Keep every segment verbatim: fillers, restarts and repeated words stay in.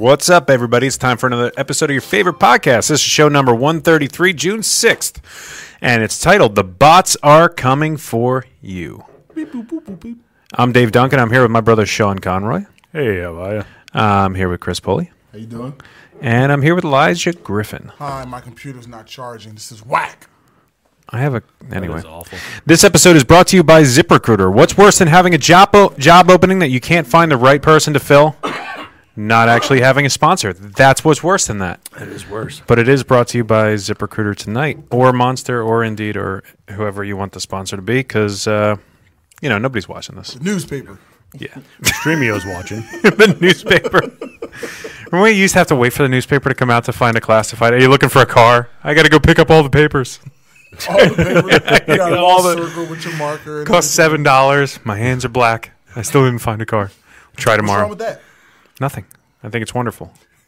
What's up, everybody? It's time for another episode of your favorite podcast. This is show number one thirty-three, June sixth, and it's titled The Bots Are Coming For You. Beep, boop, boop, boop, beep. I'm Dave Duncan. I'm here with my brother Sean Conroy. Hey, how are you? I'm here with Chris Pulley. How you doing? And I'm here with Elijah Griffin. Hi, my computer's not charging. This is whack. I have a... Anyway. That is awful. This episode is brought to you by ZipRecruiter. What's worse than having a job, o- job opening that you can't find the right person to fill? Not actually having a sponsor. That's what's worse than that. That is worse. But it is brought to you by ZipRecruiter tonight, or Monster, or Indeed, or whoever you want the sponsor to be, because, uh, you know, nobody's watching this. The newspaper. Yeah. Streamio's watching. The newspaper. Remember when you used to have to wait for the newspaper to come out to find a classified? Are you looking for a car? I got to go pick up all the papers. All the paper. You got All all the- circle with your marker. And Cost seven dollars. My hands are black. I still didn't find a car. Try What's tomorrow. wrong with that? Nothing. I think it's wonderful.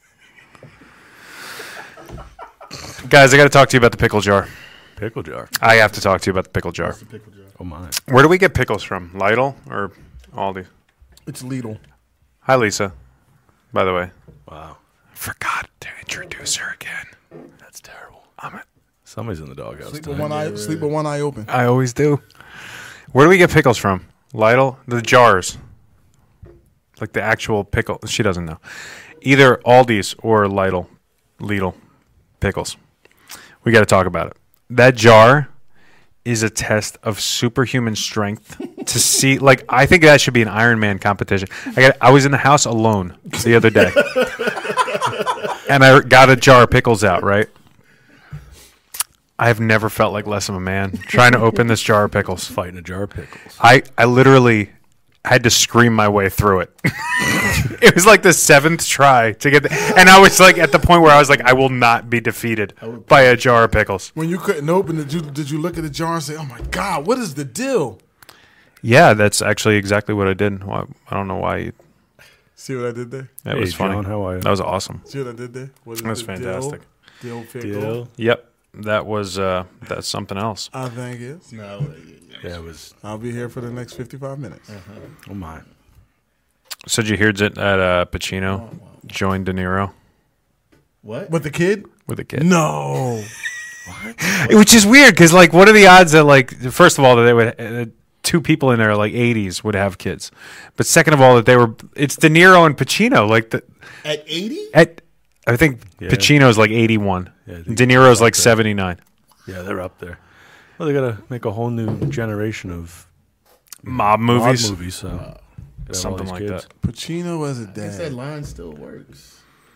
Guys, I got to talk to you about the pickle jar. Pickle jar. I have to talk to you about the pickle jar. Pickle jar. Oh, my. Where do we get pickles from? Lidl or Aldi? It's Lidl. Hi, Lisa. By the way. Wow. Forgot to introduce her again. That's terrible. I'm a, Somebody's in the doghouse. Sleep with one eye. Sleep with one eye open. I always do. Where do we get pickles from? Lidl? The jars. Like the actual pickle. She doesn't know. Either Aldi's or Lidl. Lidl. Pickles. We got to talk about it. That jar is a test of superhuman strength to see. Like, I think that should be an Ironman competition. I got. I was in the house alone the other day. And I got a jar of pickles out, right? I've never felt like less of a man trying to open this jar of pickles. Fighting a jar of pickles. I, I literally had to scream my way through it. It was like the seventh try to get the, and I was like at the point where I was like, I will not be defeated by a jar of pickles. When you couldn't open it, did you, did you look at the jar and say, "Oh my God, what is the deal?" Yeah, that's actually exactly what I did. Why- I don't know why. You, See what I did there? that Hey, was funny. John, how are you? That was awesome. See what I did there? What is That's the fantastic. Deal, deal pickle. Deal. Yep, that was uh, that's something else. I think it's. Yeah, it was. I'll be here for the next fifty-five minutes. Oh, my. So did you hear that uh, Pacino joined De Niro What? With the kid? with a kid? No. Which is weird because, like, what are the odds that, like, first of all, that they would uh, two people in their like eighties would have kids, but second of all, that they were it's De Niro and Pacino. Like the At eighty? at I think Yeah. Pacino's like eighty-one, Yeah, I think De Niro's like there. seventy-nine. Yeah, they're up there. Well, they got to make a whole new generation of Mob movies. movies, movies so gotta have all something these like kids. that. Pacino as a I guess that dad. line still works.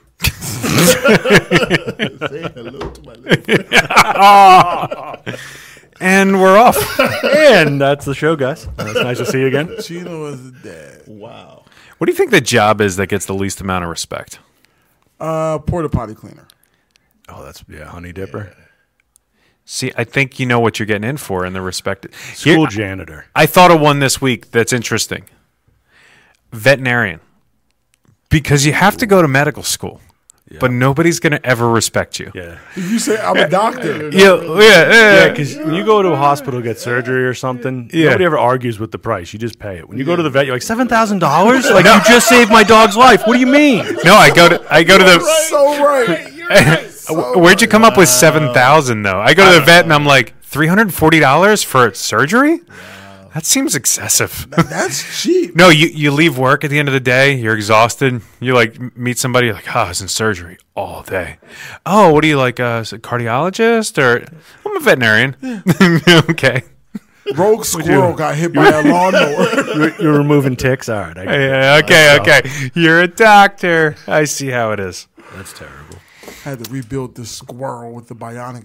Say hello to my little friend. And we're off. And that's the show, guys. It's nice to see you again. Pacino as a dad. Wow. What do you think the job is that gets the least amount of respect? Uh, porta potty cleaner. Oh, that's, yeah, Honey Dipper. See, I think you know what you're getting in for in the respect. School Here- janitor. I thought of one this week that's interesting. Veterinarian. Because you have to go to medical school, but nobody's going to ever respect you. Yeah. If you say I'm a doctor, Yeah, yeah, Yeah, yeah. because when you go to a hospital to get surgery or something, Yeah. nobody ever argues with the price. You just pay it. When you go to the vet, you're like seven thousand dollars. Like you just saved my dog's life. What do you mean? No, I go to I go to the. so right. Where'd you come up with seven thousand though? I go to the vet and I'm like three hundred and forty dollars for surgery. That seems excessive. That's cheap. No, you, you leave work at the end of the day. You're exhausted. You like m- meet somebody. You're like, oh, I was in surgery all day. Oh, what are you like? Uh, a cardiologist or I'm a veterinarian. Okay. Rogue squirrel got hit by a lawnmower. You're, you're removing ticks. All right. I get it. Yeah, okay, okay. You're a doctor. I see how it is. That's terrible. Had to rebuild this squirrel with the bionic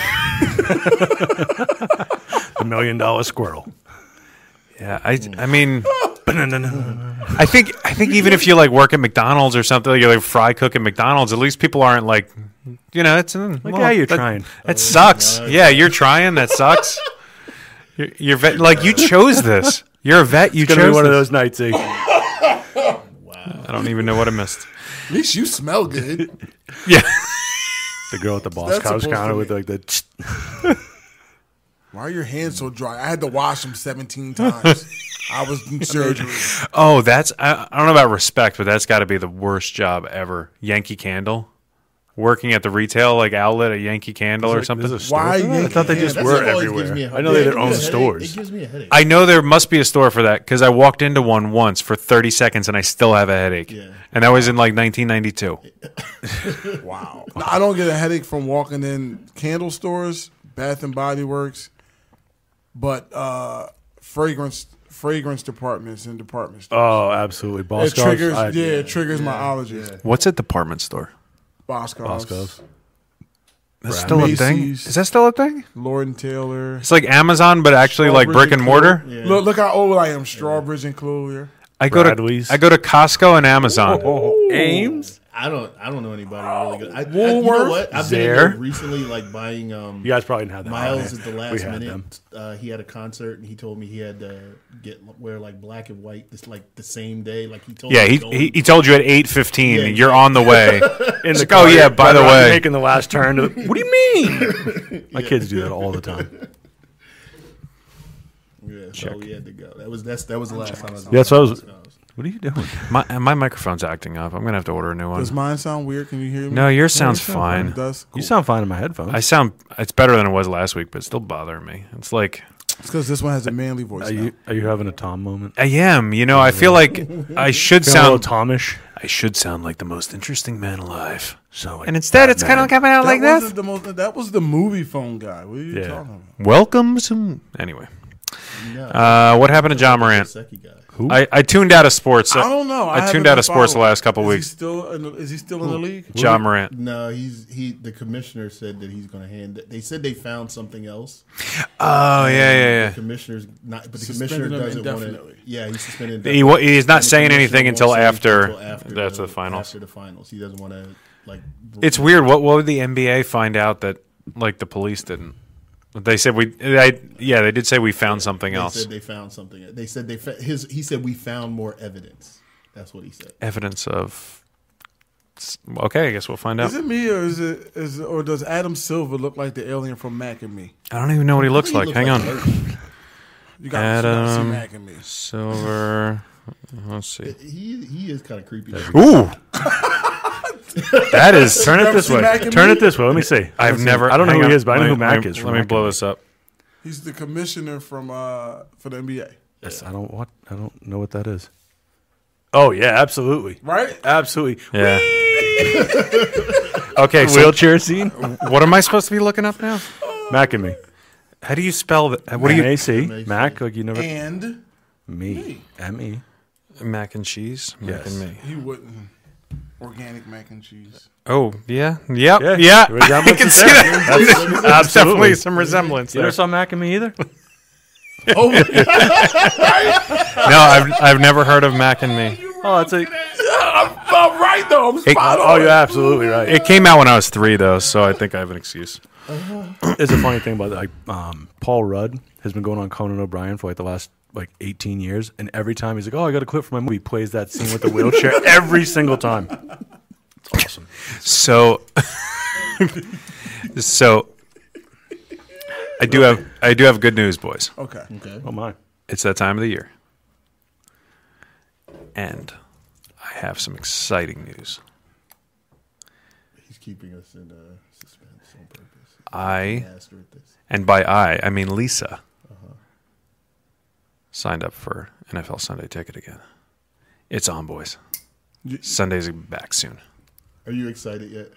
leg. The million dollar squirrel. Yeah, I, I mean, I think I think even if you like work at McDonald's or something, like you're like fry cook at McDonald's, at least people aren't like, you know, it's like, Like, yeah, you're that, trying. That sucks. Yeah, you're trying. That sucks. You're, you're vet, like you chose this. You're a vet. You It's gonna chose be one of this. those nights. Eh? I don't even know what I missed. At least you smell good. Yeah. The girl at the boss That's house supposed counter to with be- like the. Why are your hands so dry? I had to wash them seventeen times. I was in surgery. Oh, that's I, I don't know about respect, but that's got to be the worst job ever. Yankee Candle, working at the retail like outlet at Yankee Candle or something. There's a store Why for that? I Yankee thought they Candle? just That were stuff always gives everywhere. me a- I know yeah, they it don't own gives me a headache. stores. It gives me a headache. I know there must be a store for that because I walked into one once for thirty seconds and I still have a headache. Yeah. And that was in like nineteen ninety-two. Wow. I don't get a headache from walking in candle stores, Bath and Body Works, but uh, fragrance fragrance departments and department stores. Oh, absolutely. it Boscov's. triggers, I- yeah, it triggers my allergies. What's a department store? Boscov's, Boscov's. That's Brad. still a thing? Macy's. Is that still a thing? Lord and Taylor. It's like Amazon, but actually like Strawbridge brick and mortar. Yeah. Look, look how old I am. Strawbridge and Clothier. I go Bradley's. to I go to Costco and Amazon. Ames? I don't. I don't know anybody really good. I, I, you Woolworth? know what? I've been in Zare? there recently, like buying. Um, You guys probably didn't have that. Miles Yeah. at the last We had minute. them. Uh, he had a concert, and he told me he had to get wear like black and white, this like the same day. Like he told. Yeah, me he, don't- he he told you at eight fifteen. Yeah, You're on the way. In the like, oh, yeah, by the I'm way. making the last turn. To the, what do you mean? My kids do that all the time. Yeah, so he had to go. That was that's that was the last time I was. Yeah, so I was- Boscov's. What are you doing? My my microphone's acting up. I'm gonna have to order a new one. Does mine sound weird? Can you hear me? No, yours sounds sound fine. It does. You Cool. sound fine in my headphones. I sound. It's better than it was last week, but it's still bothering me. It's like It's because this one has a manly voice. Are now. you are you having a Tom moment? I am. You know, I feel like I should Feeling a little sound. Tomish. I should sound like the most interesting man alive. So, And instead, it's kind of coming out That like this. wasn't the most, that was the movie phone guy. What are you Yeah. talking about? Welcome to anyway. No, Uh, what happened to John Morant? Secchi guy. I, I tuned out of sports. I don't know. I, haven't tuned out been of sports the following. last couple is weeks. He still in the, is he still in the league? John Morant. No, he's he. The commissioner said that he's going to hand. They said they found something else. Oh yeah, yeah, The commissioner's not, but the Suspended commissioner him doesn't want to. indefinitely. Yeah, he's suspended. yeah. He wa- he's not And the saying commissioner anything won't until say after, until after that's the finals. After the finals, he doesn't want to like. It's weird. What what would the N B A find out that like the police didn't? They said we. I, yeah, they did say we found something They else. said they found something. They said they fa- his. He said we found more evidence. That's what he said. Evidence of. Okay, I guess we'll find out. Is it me or is it is or does Adam Silver look like the alien from Mac and Me? I don't even know what he looks He like. looks Hang like on. Earth. You got to see Adam Mac and Me. Silver. Let's see. He he is kind of creepy. Ooh. That is. Turn it Never this seen way. Mac and Turn Me? it this way. Let me see. I've never. I don't know hang who he on. is, but I know Let who me- Mac let me- is from Let me Mac blow and Me. this up. He's the commissioner from uh for the N B A, Yes, I don't what I don't know what that is. Oh yeah, absolutely, right? absolutely. Yeah. Okay, so Wheelchair scene. what am I supposed to be looking up now? Mac and me. How do you spell that? What do you M A C M A C. Mac? Like you never And me M E. mac and cheese? Mac Yes. and me. he wouldn't organic mac and cheese. Oh yeah, yep, Yeah, yeah. the I resemblance can is see there. that. There's definitely Absolutely. some resemblance You there. never saw Mac and me either. Oh, No, I've I've never heard of mac and me. Oh, it's a. I'm right though. I'm It, spot Oh, on. you're absolutely right. it came out when I was three though, so I think I have an excuse. It's a funny thing about like um, Paul Rudd has been going on Conan O'Brien for like the last like eighteen years, and every time he's like, "Oh, I got a clip from my movie," he plays that scene with the wheelchair every single time. It's awesome. So, so I do have I do have good news, boys. Okay. Okay. Oh my! It's that time of the year, and I have some exciting news. He's keeping us in uh, suspense on purpose. I, Master at this. and by I, I mean Lisa, signed up for N F L Sunday Ticket again. It's on, boys. Sunday's back soon. Are you excited yet?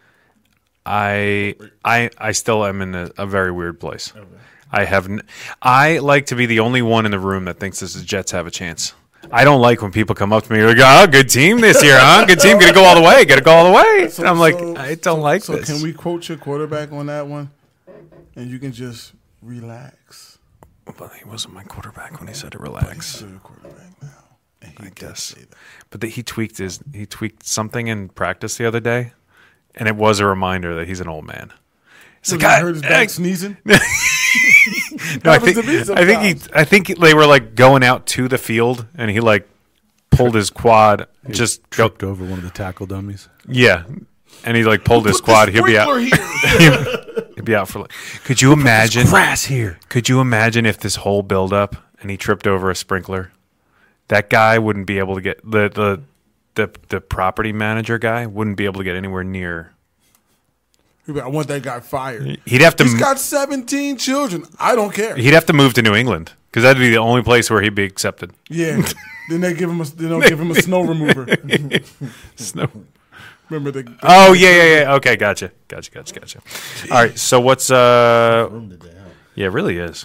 I I I still am in a, a very weird place. Okay. I have n- I like to be the only one in the room that thinks this is Jets have a chance. I don't like when people come up to me and go, "Oh, good team this year, huh? Good team, gonna go all the way, gonna go all the way." So- and I'm like, so- I don't so- like so this. can we quote your quarterback on that one? And you can just relax. But he wasn't my quarterback when he said to relax. He's your quarterback now. And he I can guess. say that. But the, he tweaked his he tweaked something in practice the other day, and it was a reminder that he's an old man. It's Did like, you I, heard his I- back sneezing? no, I happens think to me I think he sometimes. I think they were like going out to the field, and he like pulled his quad, just go, Tripped over one of the tackle dummies. yeah, and he like pulled his quad. He'll be out. Sprinkler here. He'd be out for like. Could you imagine? Grass here. Could you imagine if this whole buildup and he tripped over a sprinkler? That guy wouldn't be able to get the the the, the property manager guy wouldn't be able to get anywhere near. He'd be like, I want that guy fired. He'd have to. He's got seventeen children. I don't care. He'd have to move to New England because that'd be the only place where he'd be accepted. Yeah. Then they give him a then they'll give him a snow remover. Snow. Remember the Oh yeah, yeah, yeah. Okay, gotcha, gotcha, gotcha, gotcha. All right, so what's uh? Room to down. Yeah, it really is.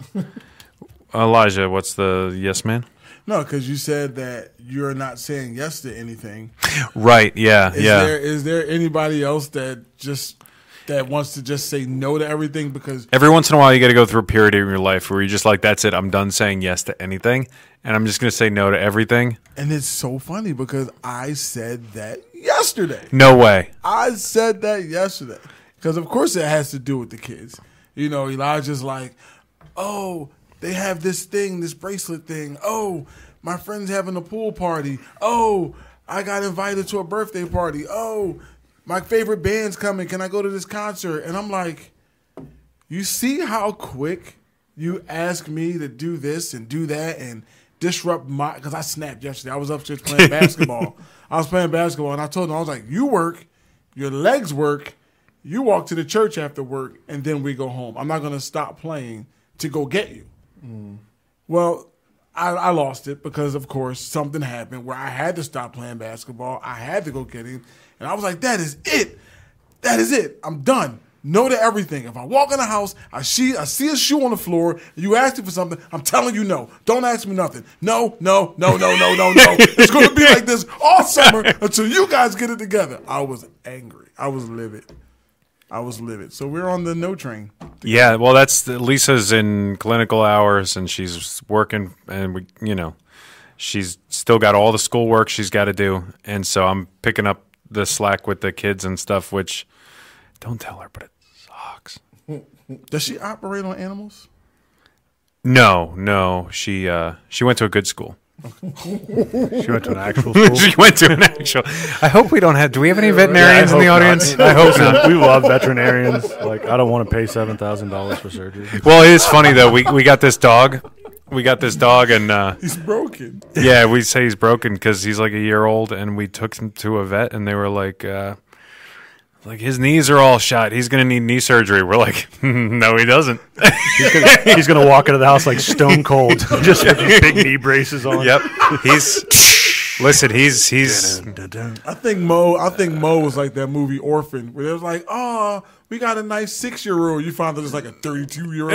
Elijah, what's the yes man? No, because you said that you're not saying yes to anything. Right. Yeah. Is yeah. there is there anybody else that just that wants to just say no to everything? Because Every once in a while, you got to go through a period in your life where you're just like, "That's it. I'm done saying yes to anything, and I'm just going to say no to everything." and it's so funny because I said that yesterday. No way. I said that yesterday because of course it has to do with the kids. You know, Elijah's like, oh, they have this thing, this bracelet thing. Oh, my friend's having a pool party. Oh, I got invited to a birthday party. Oh, my favorite band's coming. Can I go to this concert? And I'm like, you see how quick you ask me to do this and do that and disrupt my, because I snapped yesterday. I was upstairs playing basketball. I was playing basketball and I told him, I was like, you work, your legs work, you walk to the church after work, and then we go home. I'm not going to stop playing to go get you. Mm. Well, I, I lost it because, of course, something happened where I had to stop playing basketball. I had to go get him. And I was like, that is it. That is it. I'm done. No to everything. If I walk in the house, I see, I see a shoe on the floor, and you ask me for something, I'm telling you no. Don't ask me nothing. No, no, no, no, no, no, no. It's going to be like this all summer until you guys get it together. I was angry. I was livid. I was livid. So we're on the no train. Yeah, well, that's Lisa's in clinical hours, and she's working, and we, you know, she's still got all the schoolwork she's got to do, and so I'm picking up the slack with the kids and stuff. Which, don't tell her, but it sucks. Does she operate on animals? No, no, she uh, she went to a good school. She went to an actual school. She went to an actual. I hope we don't have. Do we have any veterinarians in the audience? I hope not. We love veterinarians. Like, I don't want to pay seven thousand dollars for surgery. Well, it is funny though. We we got this dog. We got this dog, and uh, He's broken. yeah, we say he's broken because he's like a year old, and we took him to a vet, and they were like, uh, like his knees are all shot. He's gonna need knee surgery. We're like, no, he doesn't. He's gonna, he's gonna walk into the house like stone cold, just with these big knee braces on. Yep, he's. Listen, he's he's. I think Mo. I think Mo was like that movie Orphan, where they was like, "Oh, we got a nice six-year-old." You found out it's like a thirty-two-year-old.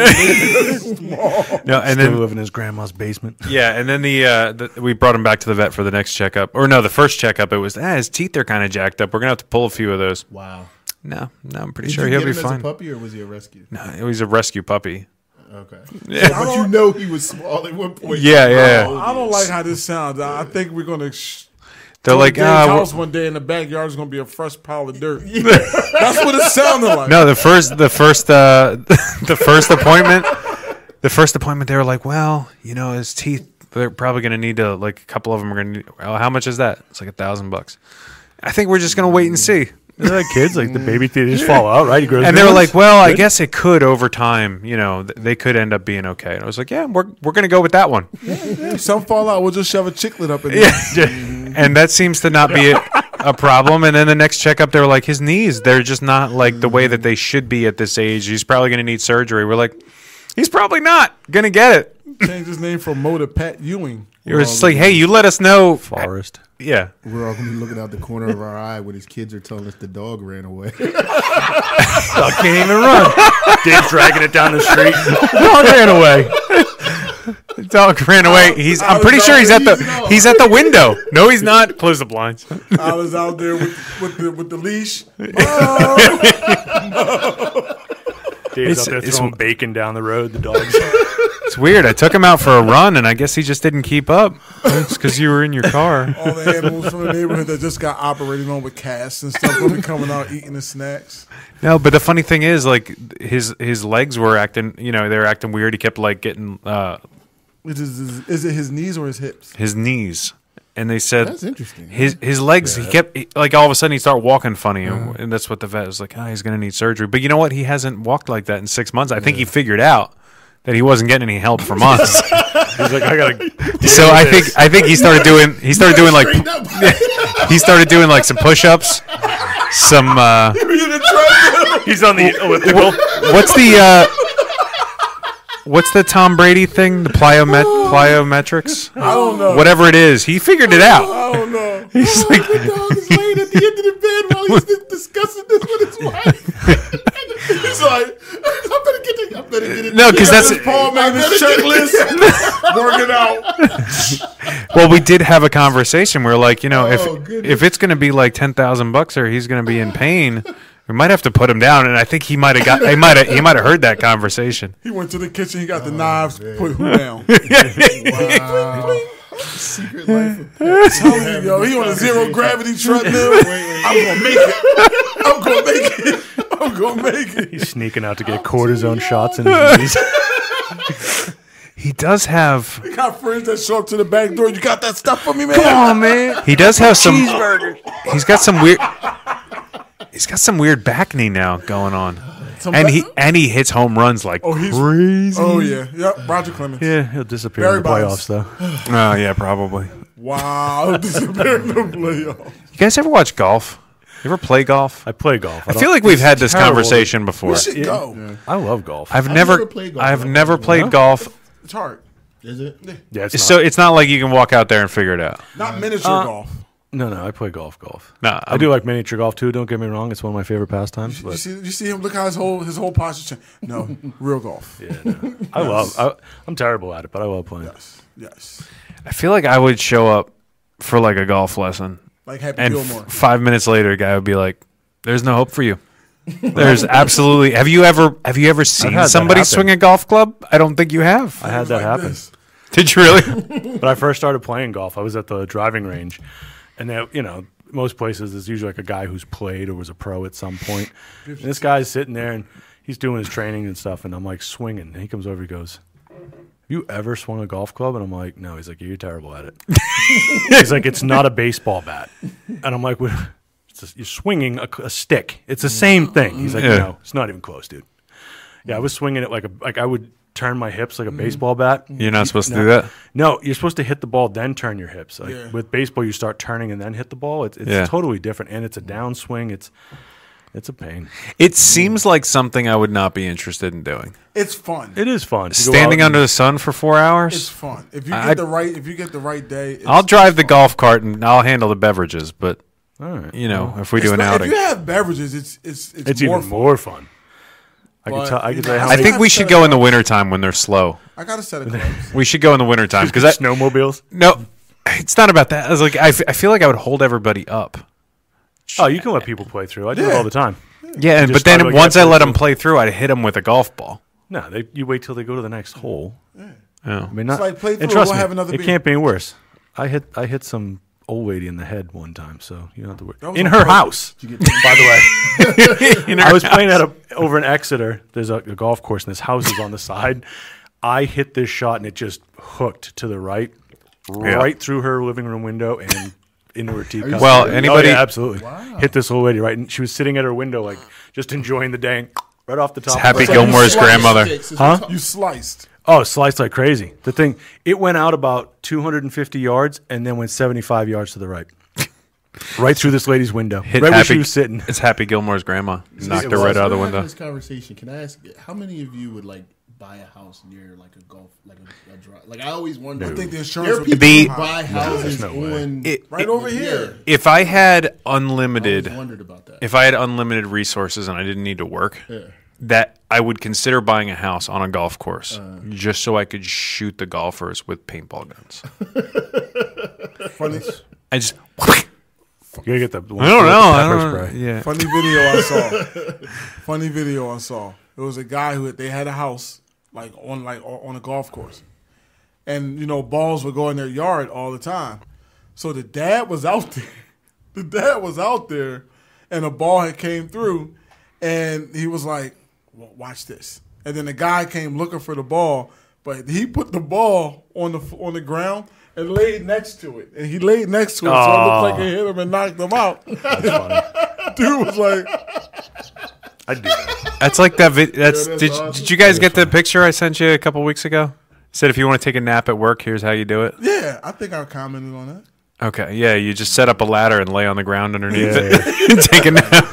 No, and Still then live in his grandma's basement. yeah, and then the, uh, the we brought him back to the vet for the next checkup. Or no, the first checkup it was ah, his teeth are kind of jacked up. We're gonna have to pull a few of those. Wow. No, no, I'm pretty Did sure you he'll get be him as fine. a puppy or was he a rescue? No, he was a rescue puppy. Okay. But you know he was small at one point. Yeah, yeah. How old I don't he like is. how this sounds. I I think we're gonna. Sh- They're like, Dave's ah, house we're- one day in the backyard is gonna be a fresh pile of dirt. That's what it sounded like. no, the first, the first, uh, the first appointment, the first appointment, they were like, well, you know, his teeth, they're probably gonna need to, like, a couple of them are gonna need. Well, how much is that? It's like a thousand bucks. I think we're just gonna wait and see. They're like kids, like the baby teeth just fall out, right? You grow And new they were ones. like, well, I Good. guess it could over time. You know, th- they could end up being okay. And I was like, yeah, we're we're gonna go with that one. Some fall out. We'll just shove a chiclet up in there. Yeah. And that seems to not be a, a problem. And then the next checkup, they were like, his knees, they're just not like the way that they should be at this age. He's probably going to need surgery. We're like, he's probably not going to get it. Change his name from Mo to Pat Ewing. It was just like, hey, you let us know. Forest. Yeah. We're all going to be looking out the corner of our eye when his kids are telling us the dog ran away. Dog can't even run. Dave's dragging it down the street. Dog ran away. The dog ran away. He's. I'm pretty sure he's at the. He's at the window. No, he's not. Close the blinds. I was out there with, with the with the leash. Dave's It's- out there it's- throwing bacon down the road. The dog's. It's weird. I took him out for a run, and I guess he just didn't keep up. It's because you were in your car. All the animals from the neighborhood that just got operated on with casts and stuff will be coming out eating the snacks. No, but the funny thing is, like his his legs were acting. You know, they were acting weird. He kept like getting uh, Is, is, is it his knees or his hips? his knees, and they said That's interesting. his his legs. He kept he- like all of a sudden he started walking funny, and, and that's what the vet was like. Oh, he's going to need surgery. But you know what? He hasn't walked like that in six months. I think he figured out that he wasn't getting any help for months. He's like, I gotta. So I think I think he started doing he started doing like Straighten up. he started doing like some push-ups, some uh, He's on the elliptical. what's the uh, what's the Tom Brady thing? The plyomet plyometrics? I don't know. Whatever it is, he figured it out. I don't know. He's like, The dog is laying at the end of the bed while he's dis- discussing this with his wife. He's like, I better get it. I better get it. no, because that's Paul made his checklist. Working out. well, we did have a conversation where, like, you know, if Oh, goodness. if it's going to be like ten thousand bucks or he's going to be in pain, we might have to put him down. And I think he might have got he might have he might have heard that conversation. He went to the kitchen. He got the knives. Put who down? Wow. Secret life of Tell me, yo, he on a zero gravity treadmill. I'm gonna make it. I'm gonna make it. I'm gonna make it. He's sneaking out to get cortisone shots in his knees. He does have. He got friends that show up to the back door. You got that stuff for me, man? Come on, man. He does have some. He's got some weird. He's got some weird back knee now going on, and he and he hits home runs like Oh, he's crazy. Oh yeah, yep. Roger Clemens. Yeah, he'll disappear Barry in the Bonds. playoffs, though. Oh yeah, probably. Wow, disappearing the playoff. You guys ever watch golf? You ever play golf? I play golf. I don't- feel like we've had this terrible. conversation before. We should go. I love golf. I've I've never, never played golf. I've I've never never- played Huh? golf. It's hard. Is it? yeah, it's So not, it's not like you can walk out there and figure it out. Not miniature Uh, golf. no, no. I play golf. Golf. No, I do like miniature golf too. Don't get me wrong; it's one of my favorite pastimes. You But see, you see him. Look how his whole his whole posture changed. No, real golf. yeah, no. I love. I, I'm terrible at it, but I love playing. Yes, yes. I feel like I would show up for like a golf lesson, Like Happy and Gilmore. f- five minutes later, a guy would be like, "There's no hope for you." There's absolutely. Have you ever have you ever seen had that somebody happen. swing a golf club? I don't think you have. I had that Like happen. this. Did you really? But I first started playing golf. I was at the driving range, and they, you know, most places there's usually like a guy who's played or was a pro at some point. And this guy's sitting there and he's doing his training and stuff, and I'm like swinging. And he comes over, he goes, "Have you ever swung a golf club?" And I'm like, "No." He's like, "You're terrible at it." He's like, "It's not a baseball bat," and I'm like, "What?" It's just, you're swinging a, a stick. It's the same thing. He's like, Yeah. "No, it's not even close, dude." Yeah, I was swinging it like a like I would turn my hips like a baseball bat. You're not supposed to No. do that. No, you're supposed to hit the ball, then turn your hips. Like Yeah. with baseball, you start turning and then hit the ball. It's, it's Yeah. totally different, and it's a downswing. It's it's a pain. It seems like something I would not be interested in doing. It's fun. It is fun. to go Standing out under and- the sun for four It's hours. fun. If you get I- the right, if you get the right day, it's, I'll drive the it's fun. golf cart and I'll handle the beverages. But All right. you know, if we It's do an not- outing, If you have beverages, it's it's it's, It's more even fun. more fun. I But, can tell. I you can know, tell you how I many think we should go in the wintertime when they're slow. I got a set of clubs. We should go in the wintertime because I snowmobiles. no, it's not about that. I was like, I, f- I feel like I would hold everybody up. Oh, you can let people play through. I do it Yeah. all the time. Yeah, and, just but then start like once I halfway let them through. play through, I'd hit them with a golf ball. No, they, you wait till they go to the next hole. Oh. I mean, not, like play and through, trust we'll me, have another it beer. can't be any worse. I hit I hit some old lady in the head one time, so you don't have to worry. was In on her purpose. house, Did you get by the way. I was playing at a over in Exeter. There's a, a golf course, and this house is on the side. I hit this shot, and it just hooked to the right, Yeah. right through her living room window and into her teacup. Well, Oh, anybody- yeah, absolutely hit this old lady right, and she was sitting at her window, like just enjoying the day, and right off the top. of her Happy head. Gilmore's grandmother. Huh? You sliced. Oh, sliced like crazy. The thing, it went out about two hundred fifty yards and then went seventy-five yards to the right. Right through this lady's window. Hit right where Happy, she was sitting. It's Happy Gilmore's grandma. Knocked her Well, right out of the we're having window. This conversation. Can I ask how many of you would like buy a house near like a golf, like a, a drive? Like I always wonder. I think the there insurance are would people The- who buy houses no way. on It- right it- over Yeah. here. If I had I unlimited, always wondered about that. if I had unlimited resources and I didn't need to work, Yeah. that I would consider buying a house on a golf course Uh. just so I could shoot the golfers with paintball guns. Funny, I just, You gotta get the I don't know. I pepper don't know. spray. Yeah. funny video I saw. Funny video I saw. It was a guy who they had a house like on like on a golf course, and you know balls would go in their yard all the time. So the dad was out there. The dad was out there, and a ball had came through, and he was like, well, "Watch this." And then the guy came looking for the ball, but he put the ball on the on the ground, and laid next to it. And he laid next to it, so it looked like it hit him and knocked him out. That's funny. Dude was like, I'd do that. That's like that. Vi- that's, that's did, awesome. did you guys get the picture I sent you a couple weeks ago? Said if you want to take a nap at work, here's how you do it. yeah, I think I commented on that. Okay, yeah, you just set up a ladder and lay on the ground underneath Yeah, it and take a nap.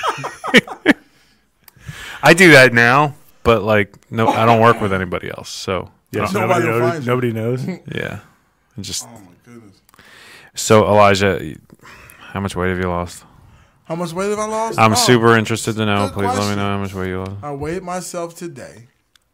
I do that now, but like, no, I don't work with anybody else, so Yeah, so Nobody nobody, will knows, find you. nobody knows. yeah. And just Oh my goodness. so, Elijah, how much weight have you lost? How much weight have I lost? I'm Oh, super interested to know. good Please let me question. know how much weight you lost. I weighed myself today,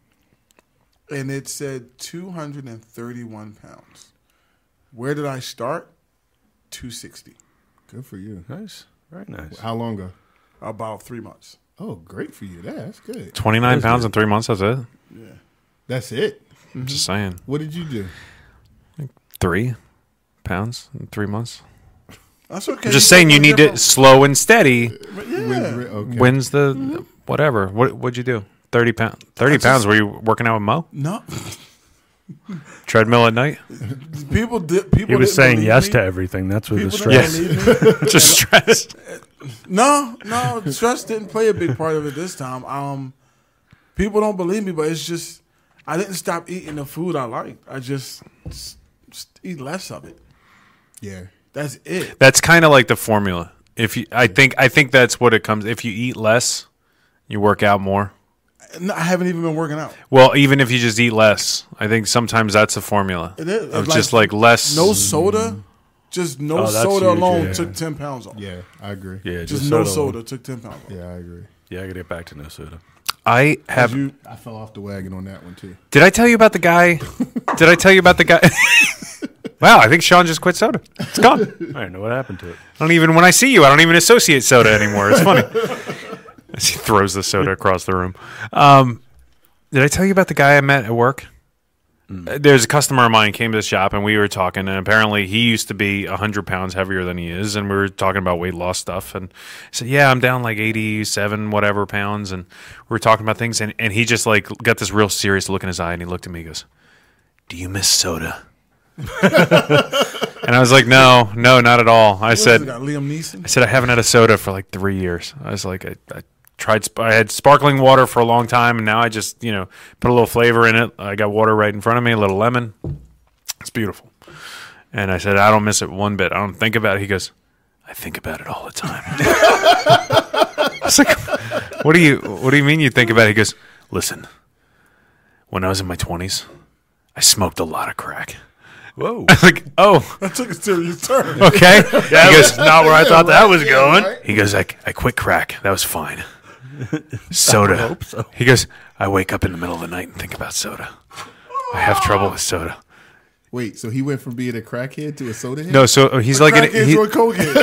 and it said two hundred thirty-one pounds. Where did I start? two sixty. Good for you. Nice. Very nice. How long ago? About three months. Oh, great for you. That- That's good. twenty-nine pounds in three months. That's it. Yeah. That's it. I'm just saying. What did you do? Three pounds in three months. That's okay. I'm just saying you need to slow and steady But yeah. Wins- okay. wins the whatever. What what'd you do? Thirty pounds. Thirty I just- pounds. Were you working out with Mo? No. Treadmill at night. People did. People He was didn't saying believe yes me. to everything. That's what the People stress. didn't believe me. Just stressed. No, no, stress didn't play a big part of it this time. Um, people don't believe me, but it's just I didn't stop eating the food I like. I just, just, just eat less of it. Yeah. That's it. That's kind of like the formula. If you, I think, I think that's what it comes. If you eat less, you work out more. No, I haven't even been working out. Well, even if you just eat less, I think sometimes that's a formula. It is. Of Like, just like less. No soda, just no Oh, that's soda huge, alone yeah. took ten pounds off. Yeah, I agree. Yeah, Just, just, no soda. soda took ten pounds off. Yeah, I agree. Yeah, I gotta get back to no soda. I have. You, I fell off the wagon on that one too. Did I tell you about the guy? Did I tell you about the guy? Wow, I think Sean just quit soda. It's gone. I don't know what happened to it. I don't even, when I see you, I don't even associate soda anymore. It's funny. As he throws the soda across the room. Um, did I tell you about the guy I met at work? Uh, There's a customer of mine came to the shop and we were talking, and apparently he used to be one hundred pounds heavier than he is, and we were talking about weight loss stuff. And I said, yeah, I'm down like eighty-seven whatever pounds, and we were talking about things, and, and he just like got this real serious look in his eye, and he looked at me and goes, do you miss soda? And I was like, no, no, not at all. I what said, is it, got Liam Neeson. I said I haven't had a soda for like three years. I was like, I, I tried. Sp- I had sparkling water for a long time, and now I just, you know, put a little flavor in it. I got water right in front of me, a little lemon. It's beautiful. And I said, I don't miss it one bit. I don't think about it. He goes, I think about it all the time. I was like, what do you, what do you mean you think about it? He goes, listen, when I was in my twenties, I smoked a lot of crack. Whoa. I was like, oh, That took a serious turn. okay. That He was goes, not where I thought that was Yeah, going. right? He goes, I, I quit crack. That was fine. Soda. hope so. He goes, I wake up in the middle of the night and think about soda. I have trouble with soda. Wait, so he went from being a crackhead to a soda head? No, so uh, he's like, an, Crackheads he, or cokehead.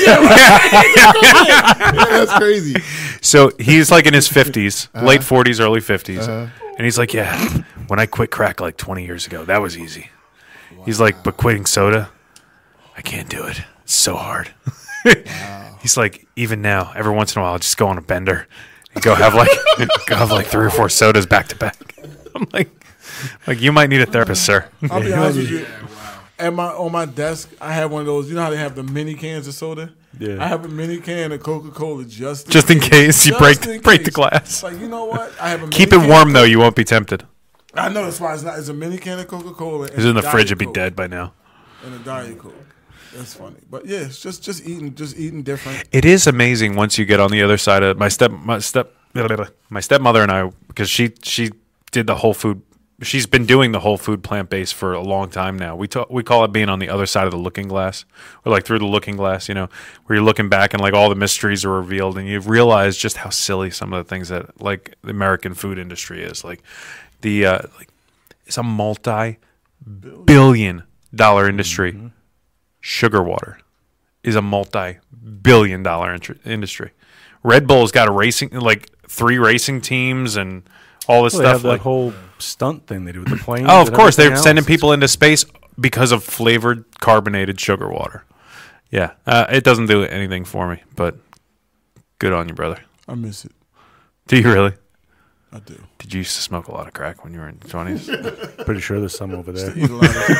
That's crazy. so he's like in his fifties, late forties, early fifties. And he's like, yeah, when I quit crack like twenty years ago, that was easy. He's like, but quitting soda, I can't do it. It's so hard. He's like, even now, every once in a while, I'll just go on a bender and go have like go have like three or four sodas back to back. I'm like, like you might need a therapist, sir. I'll be honest with you. At my on my desk, I have one of those. You know how they have the mini cans of soda? Yeah. I have a mini can of Coca Cola just in Just in case you Just break in break the case. glass. It's like, you know what? I have a Keep mini it can warm of though. Coke- You won't be tempted. I know that's why it's not. It's a mini can of Coca Cola. If it's in the fridge, it'd be dead by now. And a Diet Coke. That's funny, but yeah, it's just just eating, just eating different. It is amazing once you get on the other side of my step my step my stepmother and I, because she she did the whole food. She's been doing the whole food plant based for a long time now. We talk, we call it being on the other side of the looking glass, or like through the looking glass. You know, where you're looking back and like all the mysteries are revealed, and you realize just how silly some of the things that like the American food industry is. Like the uh, like it's a multi billion dollar industry. Mm-hmm. Sugar water is a multi-billion dollar int- industry. Red Bull's got a racing, like three racing teams and all this Well, they have stuff. that Like, whole stunt thing they do with the planes. oh, of and course, they're everything sending else. people into space because of flavored carbonated sugar water. Yeah, uh, it doesn't do anything for me, but good on you, brother. I miss it. Do you really? I do. Did you used to smoke a lot of crack when you were in your twenties? Pretty sure there's some over there. Eat a lot of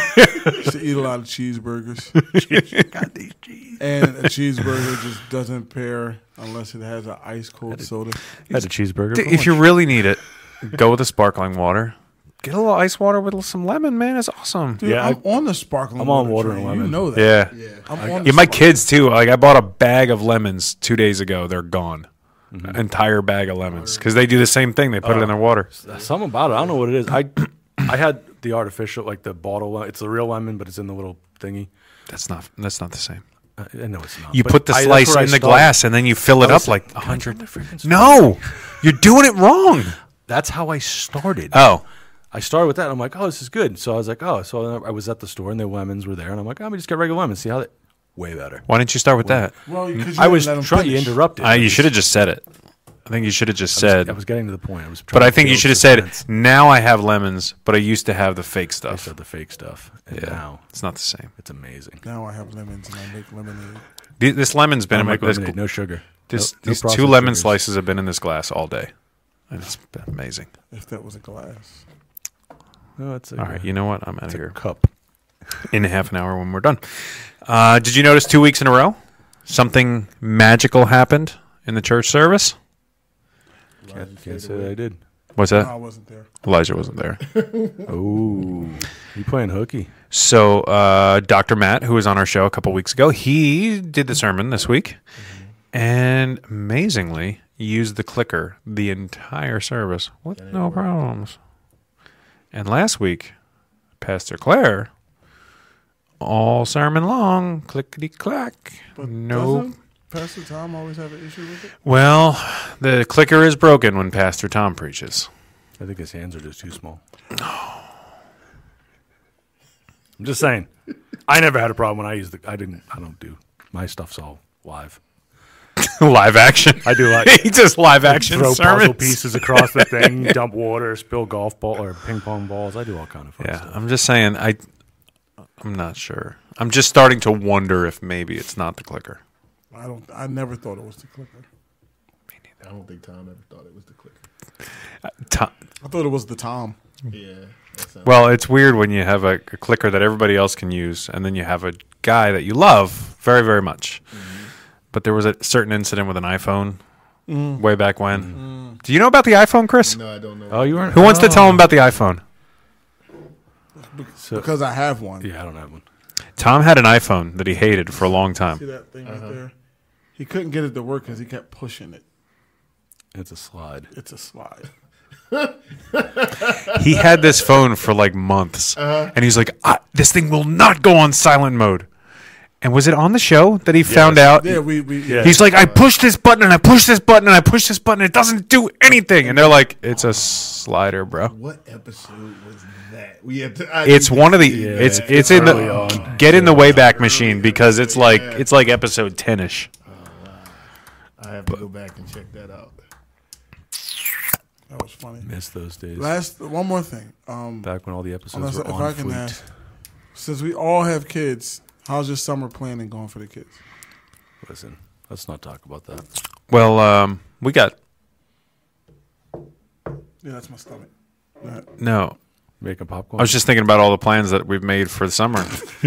used to eat a lot of cheeseburgers. Got these cheese. And a cheeseburger just doesn't pair unless it has an ice cold soda. I had a cheeseburger. D- for If you lunch. really need it, go with the sparkling water. Get a little ice water with some lemon, man. It's awesome. Dude, Yeah, I'm on the sparkling I'm on water water and train. You lemon. know that. Yeah. Yeah. I'm on Yeah, the my sparkling- kids too. Like I bought a bag of lemons two days ago. They're gone. Mm-hmm. Entire bag of lemons because they do the same thing. They put Oh. it in their water. Something about it. I don't know what it is. I I had the artificial, like the bottle. le- It's the real lemon, but it's in the little thingy. That's not. That's not the same. I, I know it's not. You but put the I- that's slice where I in the started. glass and then you fill it I was up like like, a "Can I hundred. try the freaking No, you're doing it wrong. That's how I started. Oh, I started with that. And I'm like, oh, this is good. So I was like, oh, so I was at the store and the lemons were there, and I'm like, oh, let me just get regular lemons. See how they way better. why didn't you start with that? Well, because you I didn't was let 'em trying. You finish. interrupted. Uh, you should have just said it. I think you should have just I was, said. I was getting to the point. I was. But trying I to think you build should have said, suspense. now I have lemons, but I used to have the fake I stuff. said the fake stuff. And Yeah, now it's not the same. it's amazing. Now I have lemons and I make lemonade. Th- This lemon's been I in my make this, lemonade, no sugar. this, No- no these two processed lemon sugars. slices have been in this glass all day, and it's been amazing. If that was a glass. No, it's a, All right, you know what? I'm out of it's a here cup. in half an hour when we're done. Uh, did you notice two weeks in a row something magical happened in the church service? Can't, can't say that I did. What's No, I that? wasn't there. Elijah wasn't there. Oh, you playing hooky? So uh, Doctor Matt, who was on our show a couple weeks ago, he did the sermon this week, and amazingly used the clicker the entire service with no problems. And last week, Pastor Claire, all sermon long, clickety clack. But No. doesn't Pastor Tom always have an issue with it? Well, the clicker is broken when Pastor Tom preaches. I think his hands are just too small. I'm just saying. I never had a problem when I use the. I didn't. I don't do my stuff's all live. Live action. I do like he just live action throw sermons. puzzle pieces across the thing, dump water, spill golf ball or ping pong balls. I do all kind of fun Yeah, stuff. I'm just saying. I, I'm not sure. I'm just starting to wonder if maybe it's not the clicker. I don't. I never thought it was the clicker. I don't think Tom ever thought it was the clicker. Tom, I thought it was the Tom. Yeah. That sounds well, it's weird when you have a, a clicker that everybody else can use, and then you have a guy that you love very, very much. But there was a certain incident with an iPhone way back when. Do you know about the iPhone, Chris? no, I don't know. Oh, you weren't. Who wants to tell him about the iPhone? So, Because I have one. yeah, I don't have one. Tom had an iPhone that he hated for a long See time. that thing Uh-huh. right there? He couldn't get it to work because he kept pushing it. It's a slide. It's a slide. He had this phone for like months, and he's like, I, "This thing will not go on silent mode." And was it on the show that he found out? Yeah, we. we Yeah. He's like, I push this button and I push this button and I push this button. It doesn't do anything. And they're like, it's a slider, bro. What episode was that? We had to, I It's need one of the. Yeah, it's it's in early the. on. Get in the Wayback Machine because it's like it's like episode ten ish. I have to go back and check that out. That was funny. Miss those days. Last one more thing. Um, Back when all the episodes unless, were if on I can fleet. ask, since we all have kids, how's your summer planning going for the kids? Listen, let's not talk about that. Well, um, we got Yeah, that's my stomach. Go ahead. no. Making popcorn. I was just thinking about all the plans that we've made for the summer.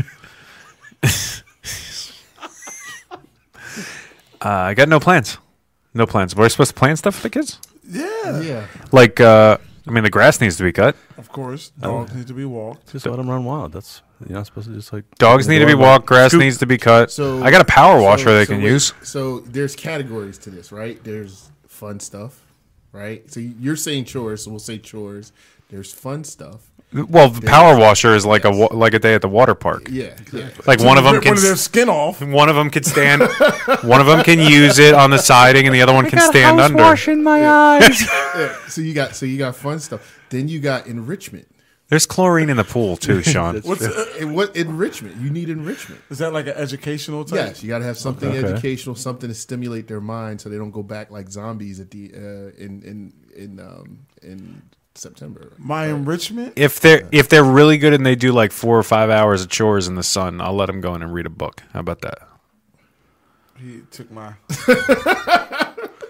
uh, I got no plans. No plans. We're supposed to plan stuff for the kids? Yeah, Yeah. Like, uh, I mean, the grass needs to be cut. of course. Oh. Dogs need to be walked. just let them run wild. That's you're not supposed to just like Dogs need to be walked. Grass needs to be cut. So I got a power washer so- they so can wait, use. So there's categories to this, right? There's fun stuff, right? So you're saying chores, so we'll say chores. There's fun stuff. Well, the power washer is like a wa- like a day at the water park. Yeah, exactly. Like one of them Rip can one of their skin off. one of them can stand. One of them can use it on the siding, and the other one can stand under. in my eyes. Yeah. So you got so you got fun stuff. Then you got enrichment. There's chlorine in the pool too, Sean. That's What's true. uh, And what enrichment? You need enrichment. is that like an educational type? Yes, you got to have something Okay. educational, something to stimulate their mind, so they don't go back like zombies at the uh, in in in um, in September. My enrichment. If they're if they're really good and they do like four or five hours of chores in the sun, I'll let them go in and read a book. How about that? He took my.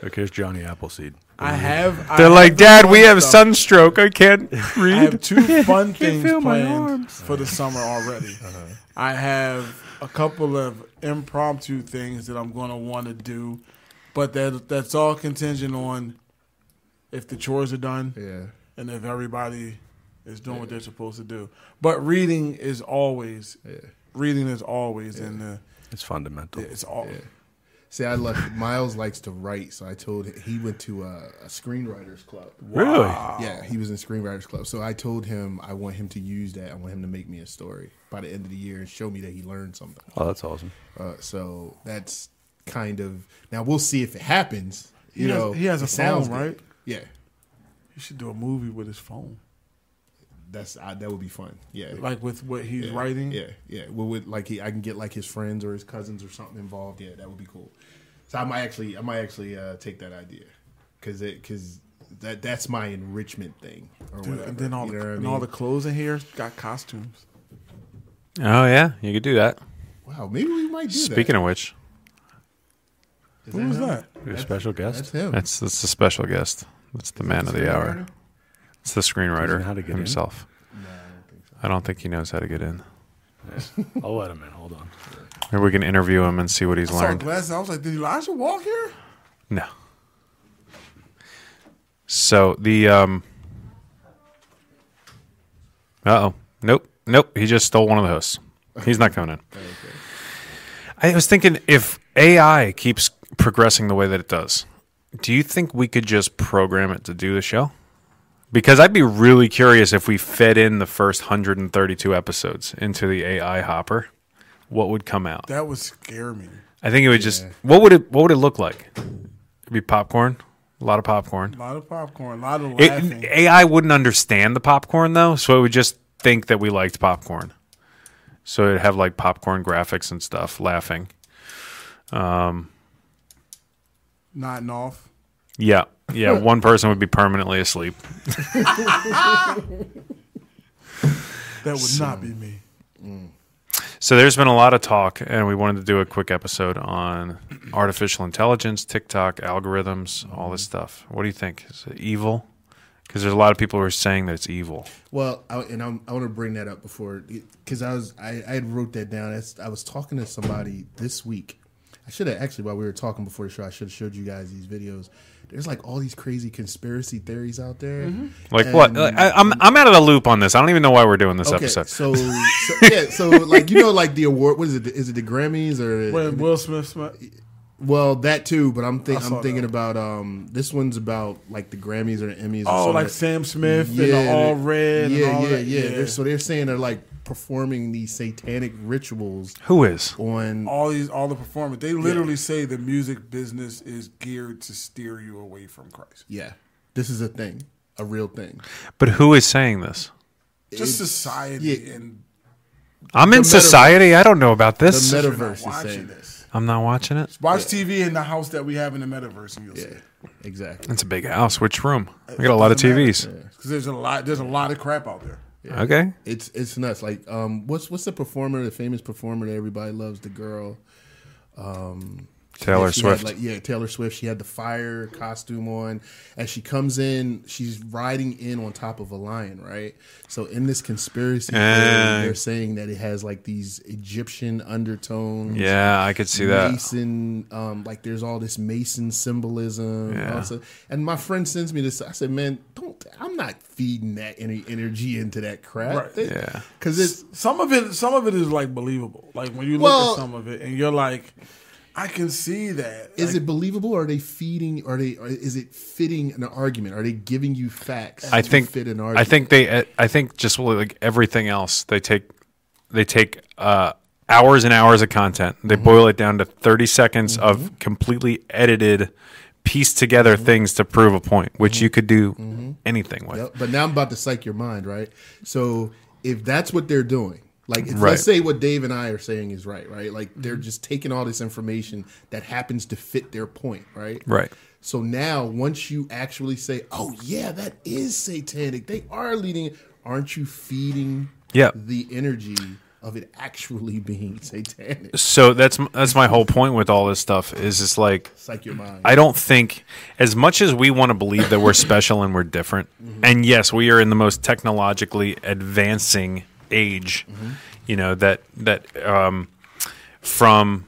Like, here's Johnny Appleseed. I have. I They're have like, the Dad, fun we have stuff. sunstroke. I can't read. I have two fun things feel my planned arms. for the summer already. I have a couple of impromptu things that I'm going to want to do, but that that's all contingent on if the chores are done Yeah. and if everybody is doing what they're supposed to do. But reading is always Yeah. reading is always in the It's fundamental. it's all. Yeah. See, I left. Miles likes to write, so I told him he went to a, a screenwriters club. Really? Yeah, he was in screenwriters club. So I told him I want him to use that. I want him to make me a story by the end of the year and show me that he learned something. Oh, that's awesome. Uh, so that's kind of now we'll see if it happens. You He has- know, he has a it sounds phone, good. right? Yeah, You should do a movie with his phone, that's uh, that would be fun. Yeah, like with what he's yeah, writing. Yeah, yeah. Well, with like he, I can get like his friends or his cousins or something involved. Yeah, that would be cool. So I might actually, I might actually uh, take that idea because it because that that's my enrichment thing or Dude, whatever. and then all You the know what I and mean? all the clothes in here got costumes. Oh yeah, you could do that. Wow, maybe we might do that. Speaking of which, Is Who was him? that? You're a special That's guest. him. that's that's the special guest. That's the man of the hour. It's the Does he know screenwriter how to get in? himself. I don't think he knows how to get in. I'll let him in. Hold on. Maybe we can interview him and see what he's I saw learned. glasses. I was like, did Elijah walk here? No. So the um. Uh oh. Nope. Nope. He just stole one of the hosts. He's not coming in. I was thinking if A I keeps progressing the way that it does, do you think we could just program it to do the show? Because I'd be really curious if we fed in the first one hundred thirty-two episodes into the A I hopper, what would come out? That would scare me. I think it would just. What would it? What would it look like? It'd be popcorn. A lot of popcorn. A lot of popcorn, a lot of It, laughing. A I wouldn't understand the popcorn though, so it would just think that we liked popcorn. So it'd have like popcorn graphics and stuff, laughing. Nodding off. Yeah, yeah. One person would be permanently asleep. That would not be me. So there's been a lot of talk, and we wanted to do a quick episode on artificial intelligence, TikTok, algorithms, all this stuff. What do you think? Is it evil? Because there's a lot of people who are saying that it's evil. Well, I, and I'm, I want to bring that up before because I was I, I had wrote that down. That's, I was talking to somebody this week. I should have actually while we were talking before the show, I should have showed you guys these videos. There's like all these crazy conspiracy theories out there. Like And- what? Like, I, I'm I'm out of the loop on this. I don't even know why we're doing this Okay, episode. so, so yeah, so like you know, like the award. What is it? Is it the Grammys or? When Will Smith, Smith Well, that too, but I'm think I saw I'm thinking that. about um this one's about like the Grammys or the Emmys. Or oh, something. like Sam Smith and Yeah, the all they- red. Yeah, and all yeah, that. yeah. They're, so they're saying they're like performing these satanic rituals Who is? on. all these, all the performance. They literally say the music business is geared to steer you away from Christ. Yeah, this is a thing, a real thing. But who is saying this? Just society yeah. and I'm in metaverse. society. I don't know about The this. you're not metaverse is watching saying this. I'm not watching it. Watch T V in the house that we have in the metaverse, and you'll see. Yeah, exactly. It's a big house. Which room? We got a lot of T Vs. Because there's a lot, there's a lot of crap out there. Okay. It's it's nuts. Like um, what's what's the performer, the famous performer that everybody loves, the girl. Um, Taylor she had, Swift. like, yeah, Taylor Swift. She had the fire costume on. As she comes in, she's riding in on top of a lion, right? So in this conspiracy theory, Uh, they're saying that it has like these Egyptian undertones. Yeah, I could see that. Mason, um, like there's all this Mason symbolism. Yeah. Also. And my friend sends me this. I said, man, don't. I'm not feeding that any energy into that crap. Right. Yeah. Because it's Some of it, some of it is like believable. Like when you look Well- at some of it, and you're like, I can see that. Is Like, it believable? Or are they feeding? Are they? Or is it fitting an argument? Are they giving you facts? I to think. fit an I argument? think they. I think just like everything else, they take. They take uh, hours and hours of content. They Mm-hmm. boil it down to thirty seconds of completely edited, pieced together Mm-hmm. things to prove a point, which you could do anything with. Yep. But now I'm about to psych your mind, right? So if that's what they're doing, like if, Right. let's say what Dave and I are saying is right, right? Like they're just taking all this information that happens to fit their point, right? Right. So now once you actually say, "Oh yeah, that is satanic," they are leading. Aren't you feeding Yeah. the energy of it actually being satanic. So that's that's my whole point with all this stuff is it's like Psych your mind. I don't think as much as we want to believe that we're special and we're different, mm-hmm. and yes, we are in the most technologically advancing age, mm-hmm. you know, that that um, from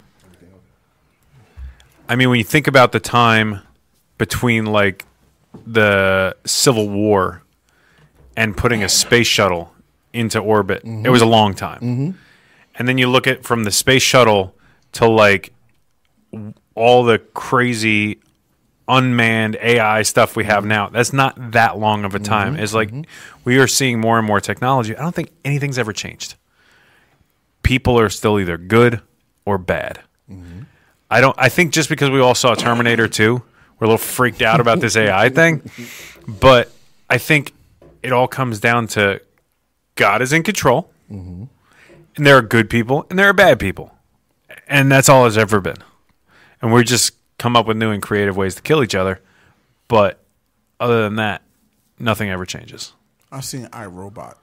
I mean when you think about the time between like the Civil War and putting a space shuttle into orbit. Mm-hmm. It was a long time. Mm-hmm. And then you look at from the space shuttle to like all the crazy unmanned A I stuff we have now. That's not that long of a time. Mm-hmm. It's like mm-hmm. we are seeing more and more technology. I don't think anything's ever changed. People are still either good or bad. Mm-hmm. I don't I think just because we all saw Terminator two, we're a little freaked out about this A I thing. But I think it all comes down to God is in control, mm-hmm. and there are good people, and there are bad people. And that's all it's ever been. And we just come up with new and creative ways to kill each other. But other than that, nothing ever changes. I've seen iRobot.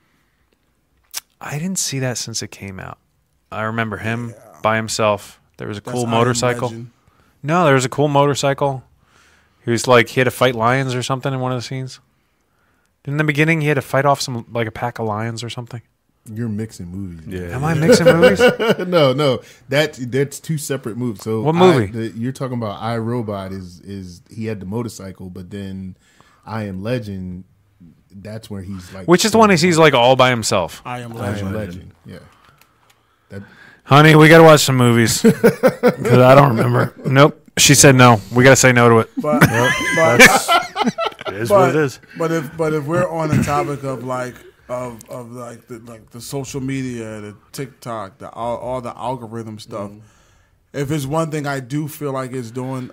I didn't see that since it came out. I remember him yeah. by himself. There was a that's cool motorcycle. No, there was a cool motorcycle. He was like, he had to fight lions or something in one of the scenes. In the beginning, he had to fight off some like a pack of lions or something. You're mixing movies. Yeah. Am I mixing movies? no, no. That that's two separate movies. So what movie? I, the, you're talking about iRobot is is he had the motorcycle, but then I Am Legend. That's where he's like. Which is the one he's like all by himself. I Am I Legend. Am Legend. Yeah. That, Honey, we got to watch some movies because I don't remember. Nope. She said no. We got to say no to it. But, but it is but, what it is. But if but if we're on the topic of like of of like the like the social media, the TikTok, the all, all the algorithm stuff, mm. if it's one thing I do feel like it's doing,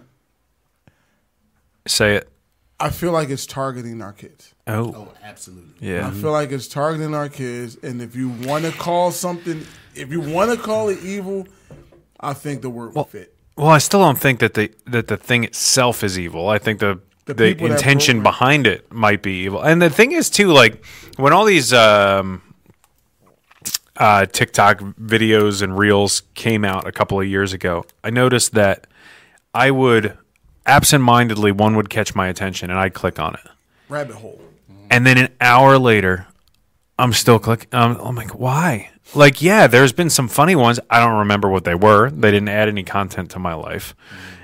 say it. I feel like it's targeting our kids. Oh, oh absolutely. Yeah. I feel like it's targeting our kids, and if you want to call something, if you want to call it evil, I think the word well, will fit. Well, I still don't think that the that the thing itself is evil. I think the the, the intention behind it might be evil. And the thing is too, like when all these um, uh, TikTok videos and reels came out a couple of years ago, I noticed that I would absentmindedly one would catch my attention and I'd click on it. Rabbit hole. And then an hour later, I'm still clicking. Um, I'm like, why? Like, yeah, there's been some funny ones. I don't remember what they were. They didn't add any content to my life.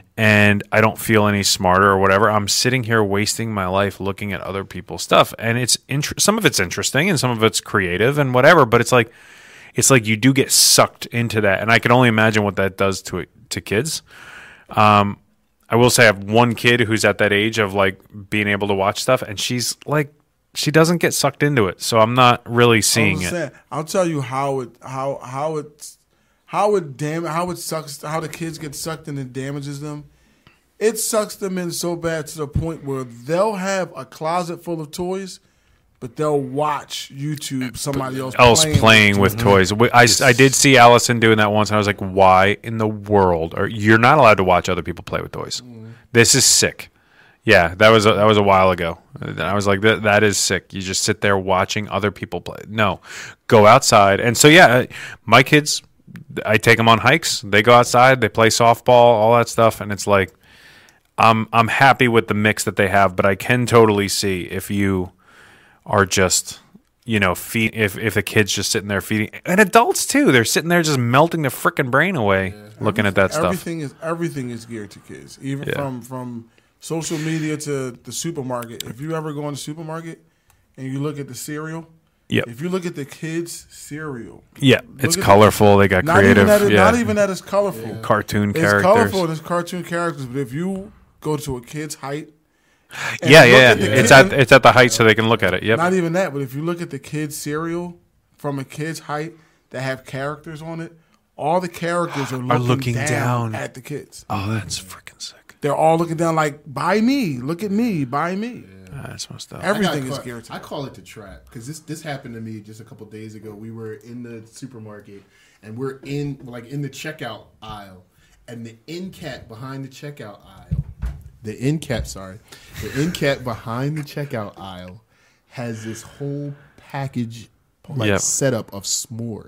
And I don't feel any smarter or whatever. I'm sitting here wasting my life looking at other people's stuff. And it's int- some of it's interesting and some of it's creative and whatever. But it's like it's like you do get sucked into that. And I can only imagine what that does to it, to kids. Um, I will say I have one kid who's at that age of like being able to watch stuff. And she's like, she doesn't get sucked into it, so I'm not really seeing it. Saying, I'll tell you how it how how it how it dam how it sucks how the kids get sucked in and damages them. It sucks them in so bad to the point where they'll have a closet full of toys, but they'll watch YouTube somebody else else playing, playing with, with toys. I, I did see Allison doing that once, and I was like, "Why in the world? Are you're not allowed to watch other people play with toys? Mm. This is sick." Yeah, that was a, that was a while ago. And I was like, that that is sick. You just sit there watching other people play. No, go outside. And so yeah, my kids, I take them on hikes. They go outside. They play softball, all that stuff, and it's like, I'm I'm happy with the mix that they have. But I can totally see if you are just, you know, feed if if the kid's just sitting there feeding, and adults too. They're sitting there just melting the freaking brain away, yeah. looking everything, at that everything stuff. Is everything is geared to kids, even yeah. from from. social media to the supermarket. If you ever go in the supermarket and you look at the cereal, yep. if you look at the kids' cereal, yeah, it's colorful. The, they got not creative. Even that, yeah. Not even that it's colorful. Yeah. Cartoon it's characters. It's colorful and it's cartoon characters. But if you go to a kid's height, yeah, yeah, yeah. it's at it's at the height so they can look at it. Yep. Not even that, but if you look at the kids' cereal from a kid's height that have characters on it, all the characters are looking, are looking down, down at the kids. Oh, that's freaking sick. They're all looking down like, buy me, look at me, buy me. Yeah. That's my stuff. Everything call, is geared to I call it the trap because this this happened to me just a couple days ago. We were in the supermarket and we're in like in the checkout aisle, and the end cap behind the checkout aisle, the end cap, sorry, the end cap behind the checkout aisle has this whole package like yep. setup of s'mores.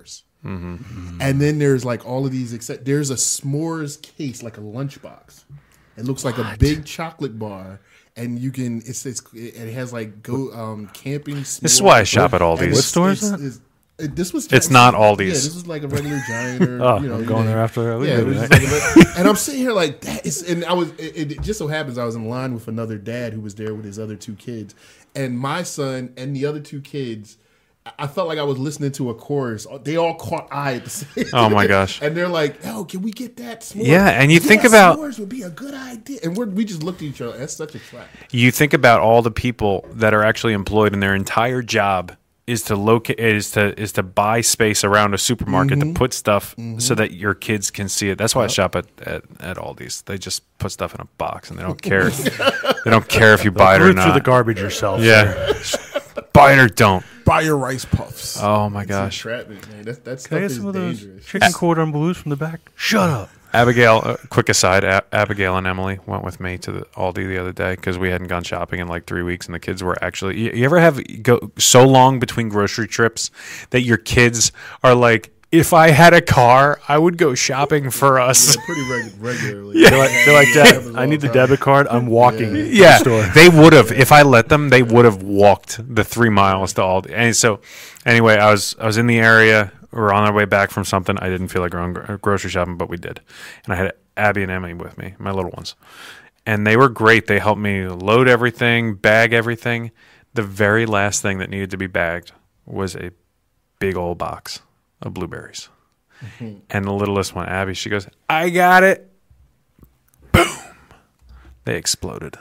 Mm-hmm. And then there's like all of these. Except there's a s'mores case, like a lunchbox. It looks like what? a big chocolate bar. And you can, it's, it's it has like go um, camping. This is why I shop at Aldi's. What store is it's, that? it's, it, this was. It's not Aldi's. Yeah, this was like a regular Giant. Or, Oh, you know, I'm going there after. Yeah, it was just like a, and I'm sitting here like that is, and I was. It, it just so happens I was in line with another dad who was there with his other two kids, and my son and the other two kids. I felt like I was listening to a chorus. They all caught eye at the same Oh my gosh! And they're like, "Oh, can we get that s'mores?" Yeah, and you yeah, think about s'mores would be a good idea, and we're, we just looked at each other. That's such a trap. You think about all the people that are actually employed, and their entire job is to locate is to is to buy space around a supermarket Mm-hmm. to put stuff so that your kids can see it. That's why I shop at, at at Aldi's. They just put stuff in a box, and they don't care. They don't care if you buy it or Root through the not. garbage yourself. Yeah, buy it or don't. Buy your Rice Puffs. Oh my It's gosh. entrapment, man. That, that Can I stuff get is some of those dangerous. chicken cordon bleus from the back? Shut up. Abigail, uh, quick aside, A- Abigail and Emily went with me to the Aldi the other day because we hadn't gone shopping in like three weeks, and the kids were actually. You, you ever have go so long between grocery trips that your kids are like, if I had a car, I would go shopping for us. Yeah, pretty reg- regularly. They're like, they're like Yeah, Dad, happens I all need the time. debit card. I'm walking. to the Yeah, store. they would have if I let them. They would have walked the three miles to Aldi. And so, anyway, I was I was in the area. We were on our way back from something. I didn't feel like going gro- grocery shopping, but we did. And I had Abby and Emily with me, my little ones, and they were great. They helped me load everything, bag everything. The very last thing that needed to be bagged was a big old box of blueberries. Mm-hmm. And the littlest one, Abby, she goes, "I got it." Boom! They exploded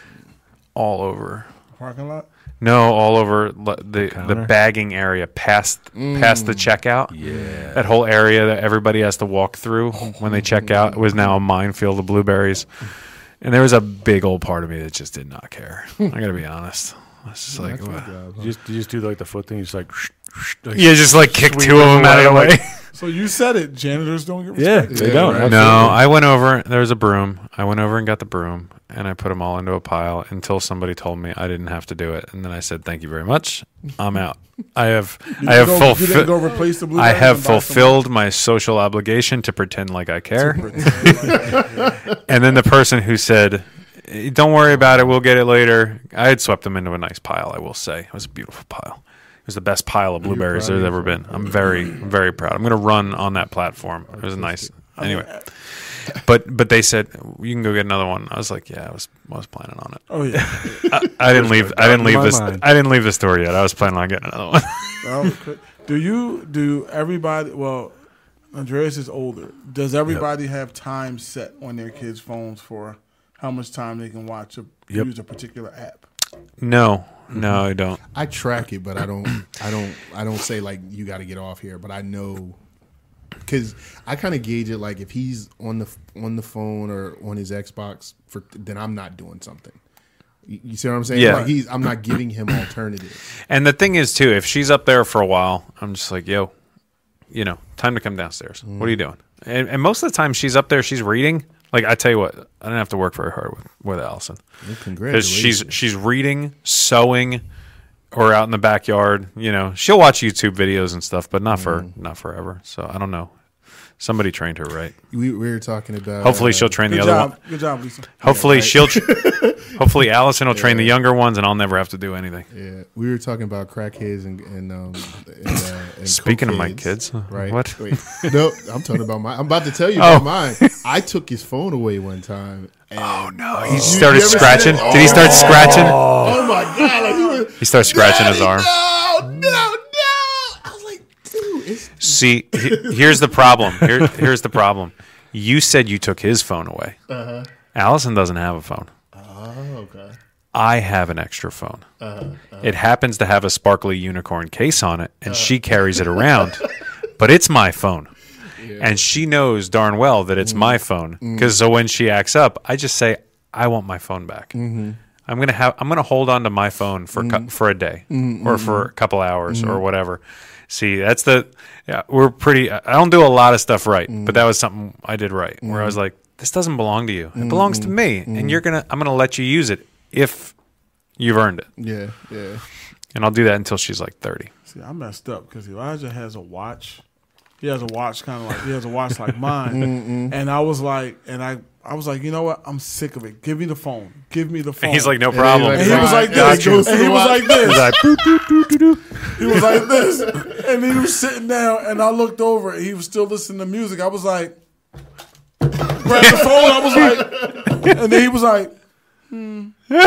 all over. Parking lot. No, all over l- the the Counter? bagging area past past the checkout. Yeah. That whole area that everybody has to walk through when they check out was now a minefield of blueberries. And there was a big old part of me that just did not care. I got to be honest. I was just like, That's my what? job, huh? You just, you just do like the foot thing. You just like, like Yeah, just like kick Sweep two of them them out of the away, way. like- So you said it. Janitors don't get yeah, respect. they Yeah, don't. right. No, Absolutely. I went over. There was a broom. I went over and got the broom, and I put them all into a pile until somebody told me I didn't have to do it, and then I said, "Thank you very much. I'm out. I have, You I have didn't go, you didn't go fulfilled. replace the blue. I have fulfilled my social obligation to pretend like I care." And then the person who said, "Eh, "Don't worry about it. We'll get it later," I had swept them into a nice pile. I will say it was a beautiful pile. It was the best pile of blueberries proud of there's ever been. I'm very, very proud. I'm going to run on that platform. It was nice. Anyway, but but they said you can go get another one. I was like, yeah, I was I was planning on it. Oh yeah. I, I didn't leave. I didn't in leave my this. mind. I didn't leave the store yet. I was planning on getting another one. That was cra- do you do everybody? Well, Andreas is older. Does everybody have time set on their kids' phones for how much time they can watch or Yep. use a particular app? No, no, I don't. I track it, but I don't. I don't. I don't say like you got to get off here. But I know because I kind of gauge it. Like if he's on the on the phone or on his Xbox, for then I'm not doing something. You, you see what I'm saying? Yeah. Like he's. I'm not giving him alternatives. And the thing is, too, if she's up there for a while, I'm just like, yo, you know, time to come downstairs. What are you doing? And, and most of the time, she's up there, she's reading. Like I tell you what, I didn't have to work very hard with, with Allison Well, because congratulations. she's she's reading, sewing, or out in the backyard. You know, she'll watch YouTube videos and stuff, but not for not forever. So I don't know. Somebody trained her right. we, we were talking about. Hopefully, uh, she'll train the Good other job. one. Good job, Lisa. Hopefully, right. she'll. Tr- hopefully, Allison will train the younger ones, and I'll never have to do anything. Yeah, we were talking about crackheads and and, um, and, uh, and Speaking of my cokeheads, kids, right? what? Wait, no, I'm talking about my. I'm about to tell you Oh. about mine. I took his phone away one time. And, Oh no! He You- started you ever seen scratching. that? Did he start scratching? Oh my god! Like he, was, He started scratching his arm. No, no, no! I was like, dude, it's See, he- here's the problem. Here, here's the problem. You said you took his phone away. Uh-huh. Allison doesn't have a phone. oh okay. I have an extra phone. It happens to have a sparkly unicorn case on it, and she carries it around. But it's my phone. And she knows darn well that it's my phone. Because so when she acts up, I just say, I want my phone back. I'm gonna have. I'm gonna hold on to my phone for cou- for a day or for a couple hours or whatever. See, that's the. Yeah, we're pretty. I don't do a lot of stuff right, but that was something I did right. Where I was like, this doesn't belong to you. It belongs to me, and you're gonna. I'm gonna let you use it if you've earned it, Yeah, yeah. and I'll do that until she's like thirty. See, I messed up because Elijah has a watch He has a watch kind of like he has a watch like mine, and I was like, and I I was like, you know what? I'm sick of it. Give me the phone. Give me the phone. And he's like, no And he's problem. like, And he was like Got this. you. And he was like this. He's like, "Boop, doop, doop, doop, doop." He was like this. And he was sitting down, and I looked over, and he was still listening to music. I was like, grabbed the phone. I was like, and then he was like, hmm.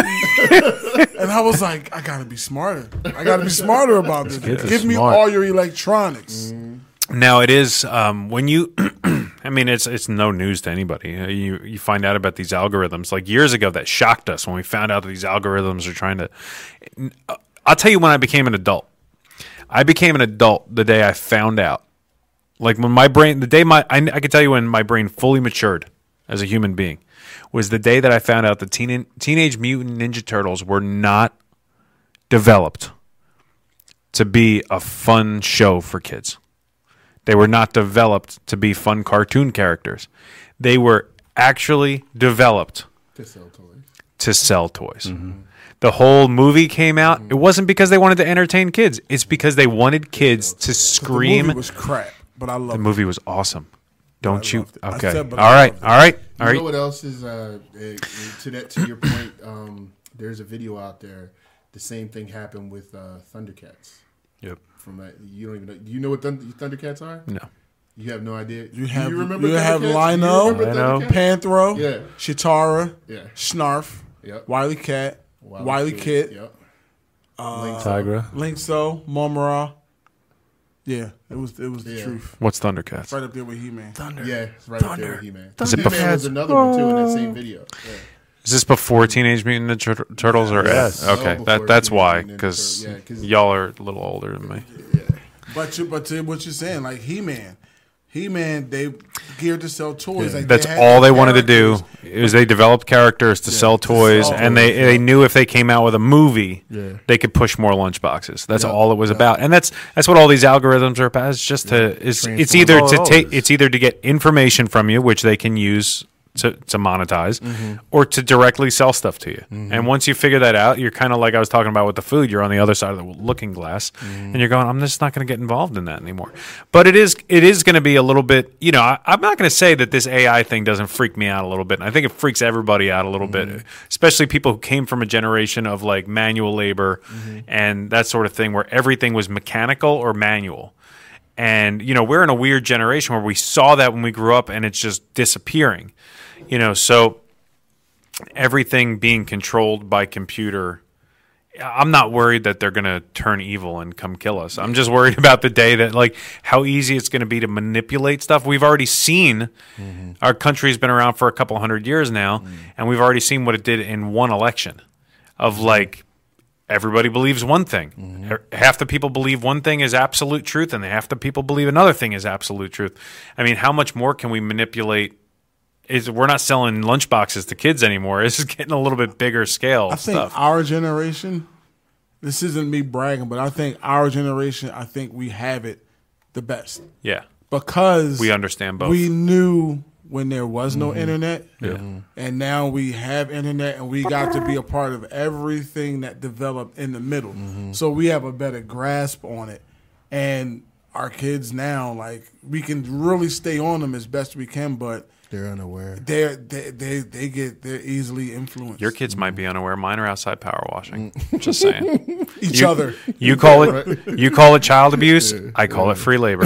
And I was like, I gotta be smarter. I gotta be smarter about this. kids are Give me smart. all your electronics. Now it is um, when you. I mean, it's it's no news to anybody. Uh, You you find out about these algorithms like years ago that shocked us when we found out that these algorithms are trying to. I'll tell you when I became an adult. I became an adult the day I found out. Like when my brain, the day my I, I can tell you when my brain fully matured as a human being was the day that I found out the teen, Teenage Mutant Ninja Turtles were not developed to be a fun show for kids. They were not developed to be fun cartoon characters. They were actually developed To sell toys. to sell toys. The whole movie came out. It wasn't because they wanted to entertain kids. It's because they wanted kids to The scream. movie was crap, but I The loved it. movie was awesome. Don't you? loved it. I Okay. said, but All I right. loved it. All right. All You know right. what else is uh, eh, to that to your point? Um, there's a video out there. The same thing happened with uh, Thundercats. Yep. From that, you don't even know. Do you know what Thund- Thundercats are? No. You have no idea. You have you remember you have Thundercats? Do you Lino, remember Lino. Thundercats? Panthro, Yeah. Chitara, Yeah. Snarf, Yep. Wiley Cat, Wily Wiley Kid, Yep. Tigra. Linkso, Momora. Yeah, it was it was the Yeah. truth. What's Thundercats? Right up there with He Man. Thunder. Yeah, it's right up there Thunder. with He-Man. Is it He-Man before- was another one too in that same video. Yeah. Is this before Teenage Mutant Ninja Tur- Turtles or Yes. Okay, Well that before that's Teenage why Mutant Ninja because Turtles. Yeah, 'cause- y'all are a little older than me. But you, but to what you're saying, like He Man, He Man, they geared to sell toys. Like That's had all the they wanted to do. characters. Is they developed characters to sell toys, sell and they toys, they knew if they came out with a movie, Yeah. they could push more lunchboxes. That's Yeah, all it was yeah. about, and that's that's what all these algorithms are about. It's just to it's it's Transform. either All to it take is. it's either to get information from you, which they can use to, to monetize, or to directly sell stuff to you. And once you figure that out, you're kind of like I was talking about with the food. You're on the other side of the looking glass, and you're going, I'm just not going to get involved in that anymore. But it is it is going to be a little bit. You know, I, I'm not going to say that this A I thing doesn't freak me out a little bit. And I think it freaks everybody out a little bit, especially people who came from a generation of like manual labor and that sort of thing, where everything was mechanical or manual. And, you know, we're in a weird generation where we saw that when we grew up and it's just disappearing. You know, so everything being controlled by computer, I'm not worried that they're going to turn evil and come kill us. I'm just worried about the day that, like, how easy it's going to be to manipulate stuff. We've already seen our country's been around for a couple hundred years now, and we've already seen what it did in one election of, like, everybody believes one thing. Half the people believe one thing is absolute truth, and half the people believe another thing is absolute truth. I mean, how much more can we manipulate? Is we're not selling lunchboxes to kids anymore. It's just getting a little bit bigger scale I think stuff. our generation. This isn't me bragging, but I think our generation. I think we have it the best Yeah, because we understand both. We knew when there was no Mm-hmm. internet, Yeah. and now we have internet, and we got to be a part of everything that developed in the middle. Mm-hmm. So we have a better grasp on it, and our kids now, like we can really stay on them as best we can, but They're unaware. they're they they they get they're easily influenced. Your kids might be unaware. Mine are outside power washing. Just saying. each You- other. You call it you call it child abuse. I call it free labor.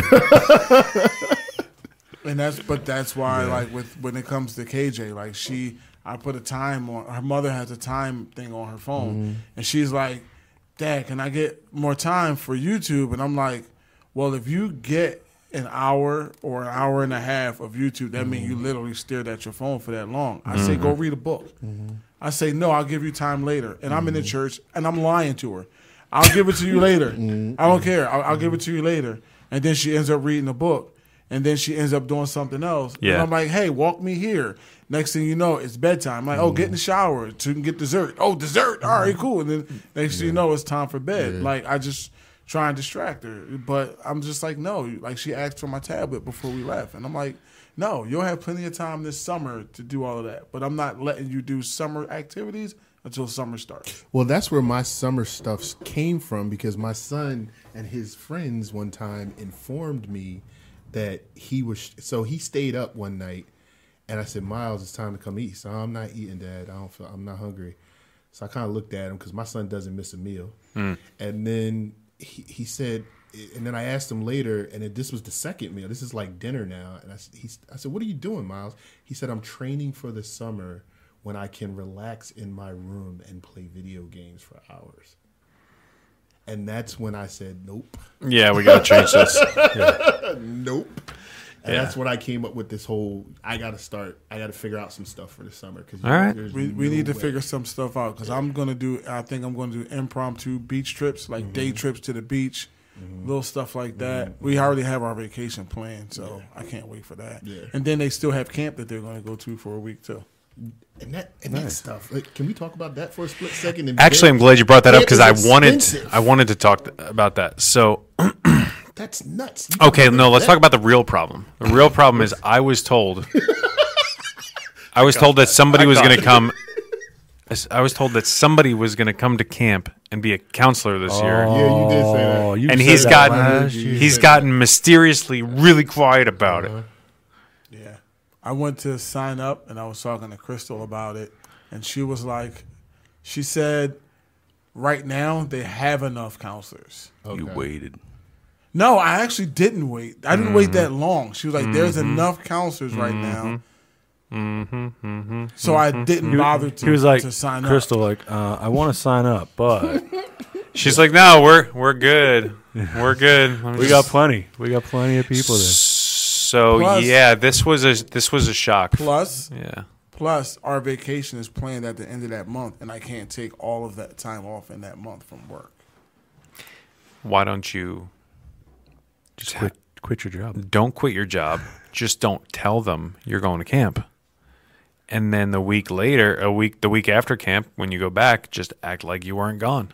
And that's but that's why like with when it comes to K J, like she I put a time on her mother has a time thing on her phone Mm-hmm. and she's like, Dad, can I get more time for YouTube? And I'm like, well, if you get an hour or an hour and a half of YouTube, that means you literally stared at your phone for that long. I say go read a book. I say, no, I'll give you time later. And I'm in the church and I'm lying to her. I'll give it to you later. I don't care. I'll, I'll give it to you later. And then she ends up reading a book. And then she ends up doing something else. Yeah. And I'm like, hey, walk me here. Next thing you know, it's bedtime. I'm like, oh, get in the shower so you can get dessert. Oh, dessert. All right, cool. And then next thing you know, it's time for bed. Like, I just try and distract her. But I'm just like, no. Like, she asked for my tablet before we left. And I'm like, no, you'll have plenty of time this summer to do all of that. But I'm not letting you do summer activities until summer starts. Well, that's where my summer stuff came from because my son and his friends one time informed me that he was. So he stayed up one night, and I said, "Miles, it's time to come eat." So I'm not eating, Dad. I don't feel. I'm not hungry. So I kind of looked at him because my son doesn't miss a meal. Mm. And then he, he said, and then I asked him later, and this was the second meal. This is like dinner now. And I, he, I said, "What are you doing, Miles?" He said, "I'm training for the summer when I can relax in my room and play video games for hours." And that's when I said, "Nope." Yeah, we got to change this. Yeah. Nope. And Yeah. that's when I came up with this whole, I got to start, I got to figure out some stuff for the summer. Cause All right. We, we need to figure some stuff out because I'm going to do, I think I'm going to do impromptu beach trips, like mm-hmm. day trips to the beach, mm-hmm. little stuff like that. Mm-hmm. We already have our vacation planned, so yeah. I can't wait for that. Yeah. And then they still have camp that they're going to go to for a week, too. And that and nice. that stuff. Like, can we talk about that for a split second? And Actually, I'm glad you brought that up because I wanted expensive. I wanted to talk about that. So, that's nuts. You okay, no, let's that. talk about the real problem. The real problem is I was told I was told that somebody was going to come. I was told that somebody was going to come to camp and be a counselor this oh, year. Yeah, you did say that. You and said he's that gotten he's gotten that. mysteriously really quiet about uh-huh. it. Yeah. I went to sign up, and I was talking to Crystal about it, and she was like, she said, right now they have enough counselors. Okay. You waited. No, I actually didn't wait. I didn't mm-hmm. wait that long. She was like, there's mm-hmm. enough counselors right mm-hmm. now. Mm-hmm, mm-hmm, so mm-hmm. I didn't bother to, he was like, to sign Crystal, up. Crystal, like, uh, I want to sign up, but... She's like, no, we're we're good. We're good. We got plenty. We got plenty of people there. So plus, yeah, this was a this was a shock. Plus, yeah. Plus, our vacation is planned at the end of that month, and I can't take all of that time off in that month from work. Why don't you just quit? Quit your job. Don't quit your job. Just don't tell them you're going to camp. And then the week later, a week the week after camp, when you go back, just act like you weren't gone.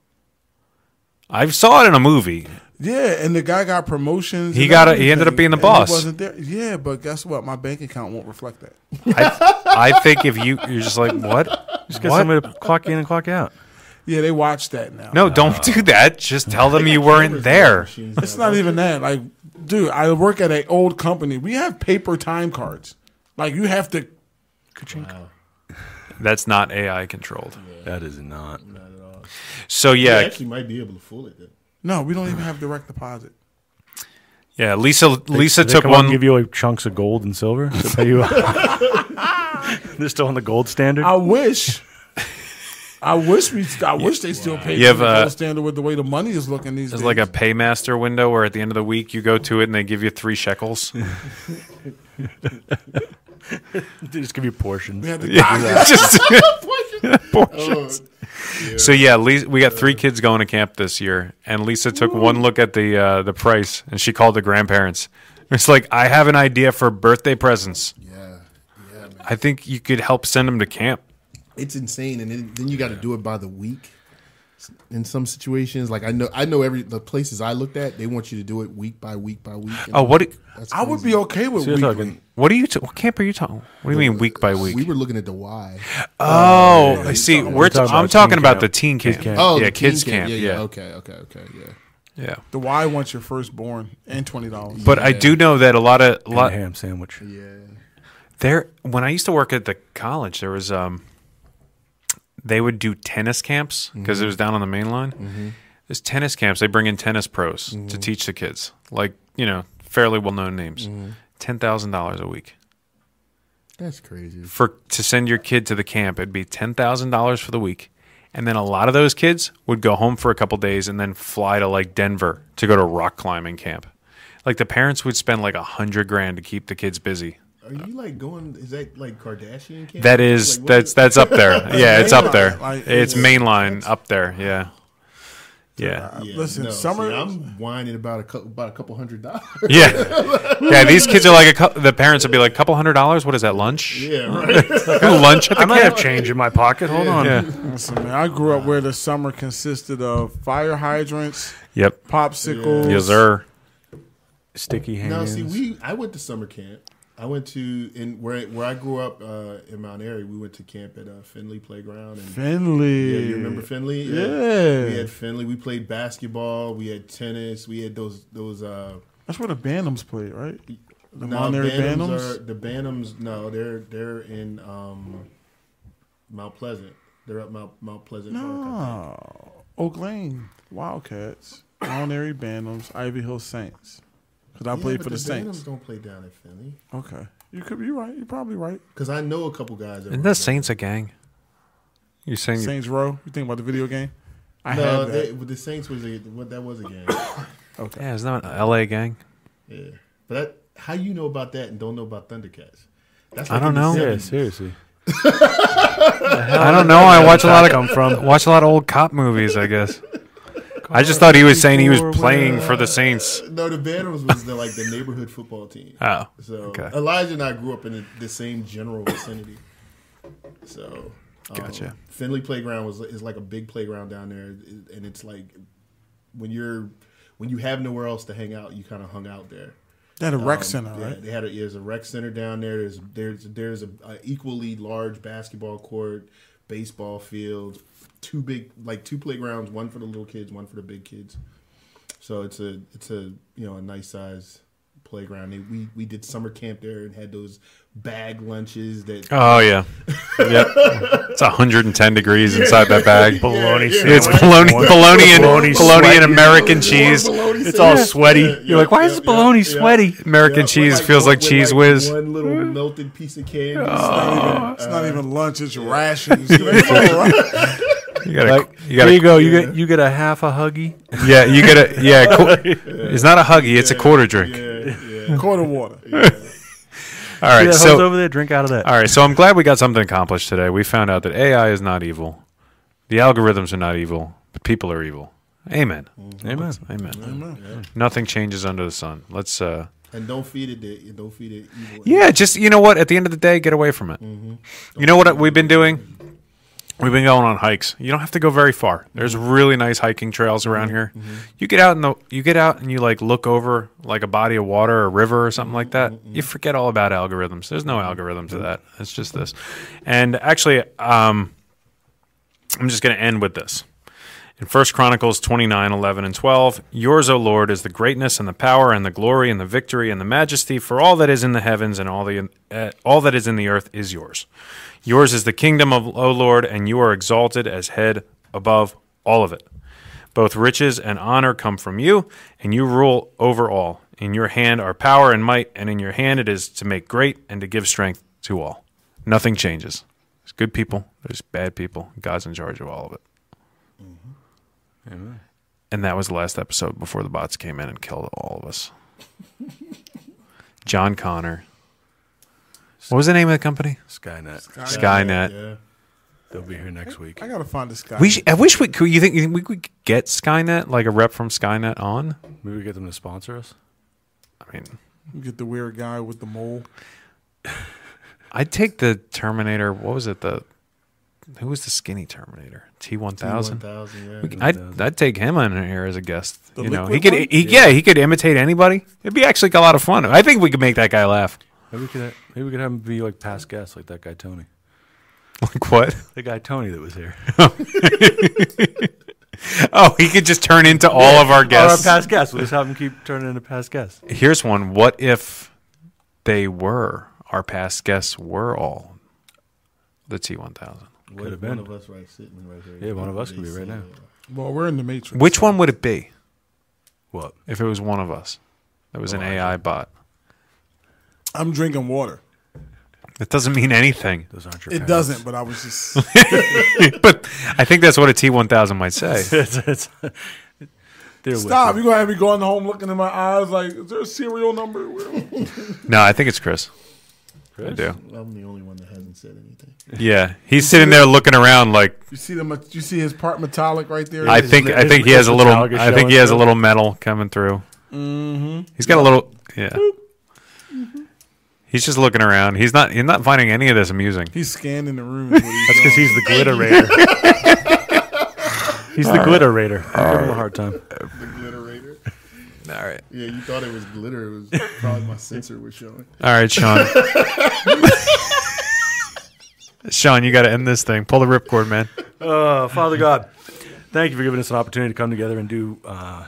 I saw it in a movie. Yeah, and the guy got promotions. He got. A, he ended up being the boss. He wasn't there. Yeah, but guess what? My bank account won't reflect that. I, I think if you, you're just like, what? Just get what? somebody to clock in and clock out. Yeah, they watch that now. No, don't uh, do that. Just tell them you weren't there. It's not even that. Like, dude, I work at an old company. We have paper time cards. Like, you have to. Wow. That's not A I controlled. Yeah. That is not. Not at all. So yeah, you actually might be able to fool it. Then. No, we don't even have direct deposit. Yeah, Lisa. They, Lisa they took come one. And give you like chunks of gold and silver to pay you. They're still on the gold standard. I wish. I wish we. I wish they still pay you have the a, gold standard with the way the money is looking these there's days. Like a paymaster window where at the end of the week you go to it and they give you three shekels. They just give you portions. We had to yeah, just portions. Oh, yeah. So yeah, Lisa, we got three kids going to camp this year, and Lisa took Ooh. one look at the uh, the price, and she called the grandparents. It's like, I have an idea for birthday presents. Yeah, yeah. Man. I think you could help send them to camp. It's insane, and then, then you got to do it by the week. In some situations, like I know, I know every the places I looked at, they want you to do it week by week by week. Oh, what? Do, I would be okay with so weekly. Talking, what are you? T- what camp are you talking? What do you mean week by week? We were looking at the Y. Oh, uh, I see. we're We're t- talking I'm about talking about camp. the teen camp. Kids camp. Oh, yeah, the kids teen camp. Yeah, yeah, yeah. Okay, okay, okay. Yeah. Yeah. The Y wants your firstborn and twenty dollars. But yeah. I do know that a lot of a and lot a ham sandwich. Yeah. There, when I used to work at the college, there was um, they would do tennis camps because mm-hmm. it was down on the main line. Mm-hmm. There's tennis camps. They bring in tennis pros mm-hmm. to teach the kids, like, you know, fairly well known names. Mm-hmm. Ten thousand dollars a week That's crazy. for to send your kid to the camp. It'd be ten thousand dollars for the week, and then a lot of those kids would go home for a couple days and then fly to like Denver to go to rock climbing camp. Like the parents would spend like a hundred grand to keep the kids busy. Are you like going? Is that like Kardashian camp? That is like, that's is, that's up there. Yeah, it's up there. Like, It's yeah. mainline up there. Yeah, yeah, Uh, Yeah, Listen, no, summer. see, I'm whining about a couple, about a couple hundred dollars. yeah, yeah. These kids are like a cou- the parents would be like, couple hundred dollars. What is that, lunch? Yeah, right. Lunch at the I might have camp. change in my pocket. Hold on. Yeah. Listen, man, I grew up where the summer consisted of fire hydrants, Yep. popsicles. Yes, sir. Sticky hands. Now, see, we I went to summer camp. I went to in where where I grew up uh, in Mount Airy. We went to camp at uh, Finley Playground. And, Finley. Yeah, you remember Finley? Yeah. We had Finley. We played basketball. We had tennis. We had those those. Uh, That's where the Bantams played, right? The No, Monterey Bantams Bantams. are the Bantams. No, they're they're in um, Mount Pleasant. They're up Mount Mount Pleasant Park. I think. No, Oak Lane Wildcats, Monterey Bantams, Ivy Hill Saints. Because I Yeah, played but for the, the Saints. Bantams don't play down at Finley. Okay, you could be right. You're probably right. Because I know a couple guys. That Isn't were the there. Saints a gang? You saying you, Saints Row. You think about the video game? I No, have they, that. but the Saints was a what that was a game. Okay. yeah, isn't that an L A gang? Yeah, but that, how you know about that and don't know about Thundercats? That's I don't in the know. Yeah, seventies. seriously. I don't know. I watch a lot of come from? watch a lot of old cop movies. I guess. I just thought he was saying he was playing for the Saints. No, the Bantams was the, like the neighborhood football team. Oh, So okay. Elijah and I grew up in the, the same general vicinity. So um, Gotcha. Finley Playground was is like a big playground down there, and it's like when you're when you have nowhere else to hang out, you kind of hung out there. They had a rec Um, center, yeah, right? They had a, there's a rec center down there. There's there's there's a, a equally large basketball court, baseball field, two big like two playgrounds, one for the little kids, one for the big kids. So it's a it's a you know a nice size playground. They, we we did summer camp there and had those bag lunches that. Oh yeah, yep. It's one hundred ten degrees inside that bag. Bologna Yeah, sandwich. It's bologna, bologna, and Bologna bologna and sweat. American One cheese. bologna It's all sandwich. sweaty. Yeah, You're like, why is yeah, this bologna yeah, sweaty? American yeah, cheese with feels like with cheese whiz. One little melted piece of candy. Oh. It's not even lunch. It's rations. You gotta, Like, you gotta, here you go. You get you get a half a huggy. yeah, you get a, yeah. Qu- it's not a huggy; it's a quarter drink. Yeah, yeah. Quarter water. All right, See that hose so over there, drink out of that. all right, so I'm glad we got something accomplished today. We found out that A I is not evil, the algorithms are not evil, but people are evil. Amen. Amen. Amen. Amen. Nothing changes under the sun. Let's. uh And don't feed it. The, don't feed it evil. Yeah, just you know what? At the end of the day, get away from it. You know what we've been doing? We've been going on hikes. You don't have to go very far. There's really nice hiking trails around here. You get out in the you get out and you like look over like a body of water or a river or something like that. You forget all about algorithms. There's no algorithm to that. It's just this. And actually, um, I'm just going to end with this. In First Chronicles twenty-nine, eleven, and twelve, yours, O Lord, is the greatness and the power and the glory and the victory and the majesty, for all that is in the heavens and all the uh, all that is in the earth is yours. Yours is the kingdom, of, O Lord, and you are exalted as head above all of it. Both riches and honor come from you, and you rule over all. In your hand are power and might, and in your hand it is to make great and to give strength to all. Nothing changes. There's good people, there's bad people. God's in charge of all of it. Amen. And that was the last episode before the bots came in and killed all of us. John Connor. What was the name of the company? Skynet. Skynet. Yeah. They'll be here next week. I gotta find this guy. We sh- I wish we could. You think, you think we could get Skynet, like a rep from Skynet, on? Maybe we get them to sponsor us. I mean, Get the weird guy with the mole. I'd take the Terminator. What was it? The who was the skinny Terminator? T one thousand. one thousand, yeah. I'd I'd take him on here as a guest. The you know, he liquid could. one? He, yeah, he could imitate anybody. It'd be actually a lot of fun. I think we could make that guy laugh. Maybe we could. Maybe we could have him be like past guests, like that guy Tony. Like what? The guy Tony that was here. Oh, he could just turn into all of our Or guests. our past guests. We'll just have him keep turning into past guests. Here's one. What if they were, our past guests were all the T one thousand? What Could if have one been. of us right sitting right here? Yeah, one of us could be right now. Well, we're in the Matrix. Which one would it be What? if it was one of us? That was an Oh, A I bot. I'm drinking water. That doesn't mean anything. Those aren't your It parents. doesn't, but I was just. But I think that's what a T one thousand might say. it's, it's, they're with Stop! you. You're gonna have me going home looking in my eyes like, is there a serial number? No, I think it's Chris. I Chris? do. I'm the only one that hasn't said anything. Yeah, he's sitting there looking around like You see the you see his part metallic right there. I His think. me- I think he his has a little. metallic is I think he showing has a through. little metal coming through. Mm-hmm. He's got a little. Yeah. He's just looking around. He's not. He's not finding any of this amusing. He's scanning the room. is what he's That's because doing. he's the glitter raider. He's the glitter raider. Give him a hard time. The glitterator. All right. Yeah, you thought it was glitter. It was probably my sensor was showing. All right, Sean. Sean, you got to end this thing. Pull the ripcord, man. Uh, Father God, thank you for giving us an opportunity to come together and do uh,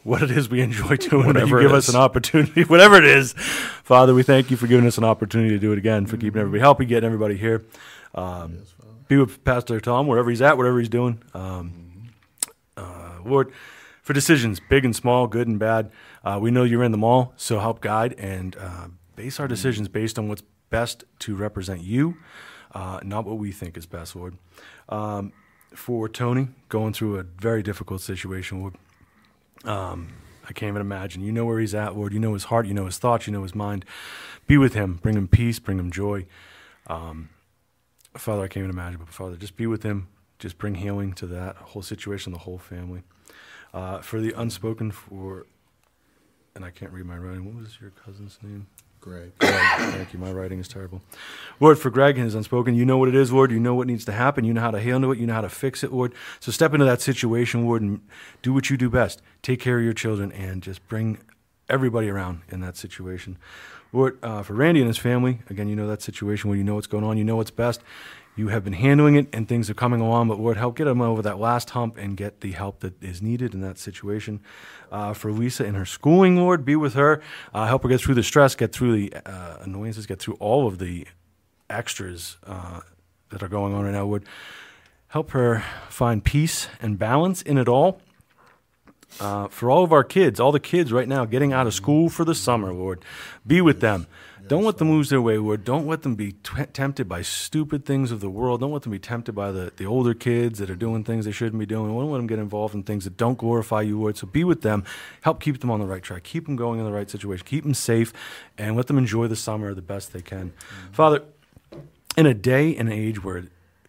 what it is we enjoy doing, and that Whatever you it give us is. an opportunity, whatever it is. Father, we thank you for giving us an opportunity to do it again, for keeping everybody healthy, getting everybody here. Um, be with Pastor Tom wherever he's at, whatever he's doing. Um, uh, Lord, for decisions, big and small, good and bad, uh, we know you're in them all, so help guide and uh, base our decisions based on what's best to represent you, uh, not what we think is best, Lord. Um, for Tony, going through a very difficult situation, Lord, um, I can't even imagine. You know where he's at, Lord. You know his heart. You know his thoughts. You know his mind. Be with him. Bring him peace. Bring him joy. Um, Father, I can't even imagine, but Father, just be with him. Just bring healing to that whole situation, the whole family. Uh, for the unspoken, for, and I can't read my writing. What was your cousin's name? Greg. Greg. Thank you. My writing is terrible. Lord, for Greg and his unspoken, you know what it is, Lord. You know what needs to happen. You know how to handle it. You know how to fix it, Lord. So step into that situation, Lord, and do what you do best. Take care of your children and just bring everybody around in that situation. Lord, uh, for Randy and his family, again, you know that situation where you know what's going on. You know what's best. You have been handling it, and things are coming along, but Lord, help get them over that last hump and get the help that is needed in that situation. Uh, for Lisa and her schooling, Lord, be with her. Uh, help her get through the stress, get through the uh, annoyances, get through all of the extras uh, that are going on right now, Lord. Help her find peace and balance in it all. Uh, for all of our kids, all the kids right now getting out of school for the summer, Lord, be with them. Don't let them lose their way, Lord. Don't let them be t- tempted by stupid things of the world. Don't let them be tempted by the, the older kids that are doing things they shouldn't be doing. Don't let them get involved in things that don't glorify you, Lord. So be with them. Help keep them on the right track. Keep them going in the right situation. Keep them safe, and let them enjoy the summer the best they can. Mm-hmm. Father, in a day and age where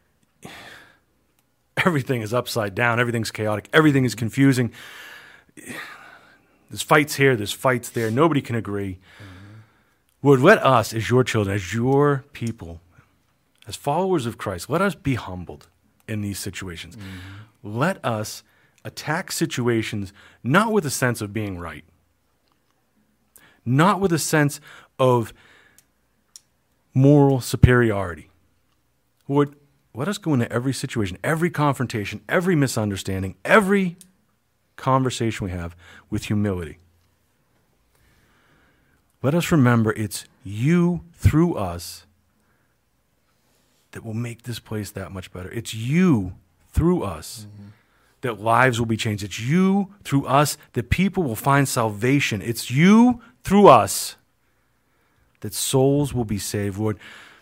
everything is upside down, everything's chaotic, everything is confusing, there's fights here, there's fights there, nobody can agree. Lord, let us, as your children, as your people, as followers of Christ, let us be humbled in these situations. Mm-hmm. Let us attack situations not with a sense of being right, not with a sense of moral superiority. Lord, let us go into every situation, every confrontation, every misunderstanding, every conversation we have with humility. Let us remember it's you through us that will make this place that much better. It's you through us mm-hmm. that lives will be changed. It's you through us that people will find salvation. It's you through us that souls will be saved. Lord,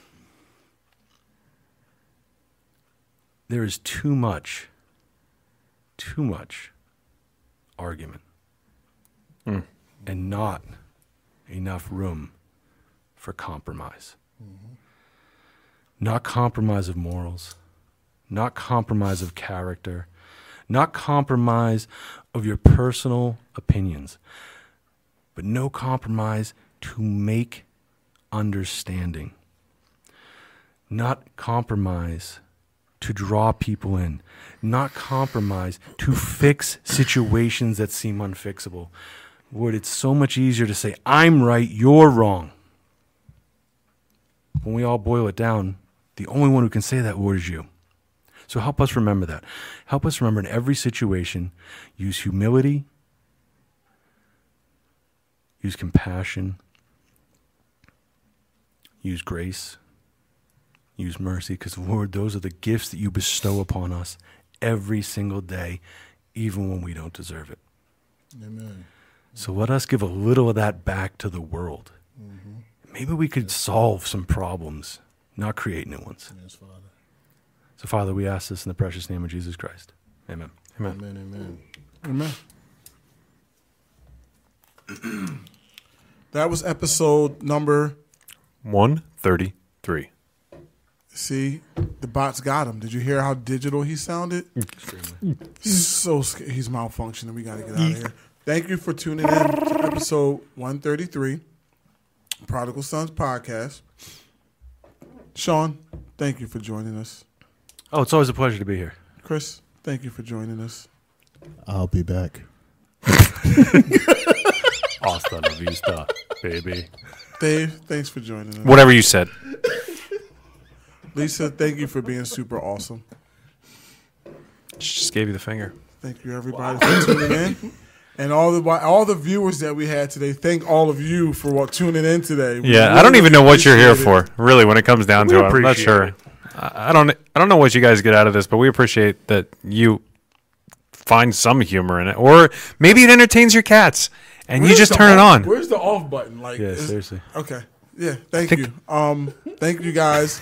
there is too much, too much argument mm. and not enough room for compromise. Mm-hmm. Not compromise of morals, not compromise of character, not compromise of your personal opinions, but no compromise to make understanding. Not compromise to draw people in, not compromise to fix situations that seem unfixable. Lord, it's so much easier to say, I'm right, you're wrong. When we all boil it down, the only one who can say that, Lord, is you. So help us remember that. Help us remember in every situation, use humility, use compassion, use grace, use mercy, because, Lord, those are the gifts that you bestow upon us every single day, even when we don't deserve it. Amen. So let us give a little of that back to the world. Mm-hmm. Maybe we could solve some problems, not create new ones. Yes, Father. So, Father, we ask this in the precious name of Jesus Christ. Amen. Amen. Amen. Amen. Amen. That was episode number one thirty-three. See, the bots got him. Did you hear how digital he sounded? So sc- he's malfunctioning. We got to get out of here. Thank you for tuning in to episode one thirty-three, Prodigal Sons Podcast. Sean, thank you for joining us. Oh, it's always a pleasure to be here. Chris, thank you for joining us. I'll be back. Hasta la vista, baby. Dave, thanks for joining us. Whatever you said. Lisa, thank you for being super awesome. She just gave you the finger. Thank you, everybody, wow. for tuning in. And all the all the viewers that we had today, thank all of you for what, tuning in today. We Yeah, I really don't even know what you're here appreciate for, really, when it comes down We to it. I'm not appreciate sure. it. I I don't I don't know what you guys get out of this, but we appreciate that you find some humor in it. Or maybe it entertains your cats and you Where's just the turn it off- on. Where's the off button? Like, Yeah, is- seriously. Okay. Yeah. Thank Think- you. Um. Thank you guys.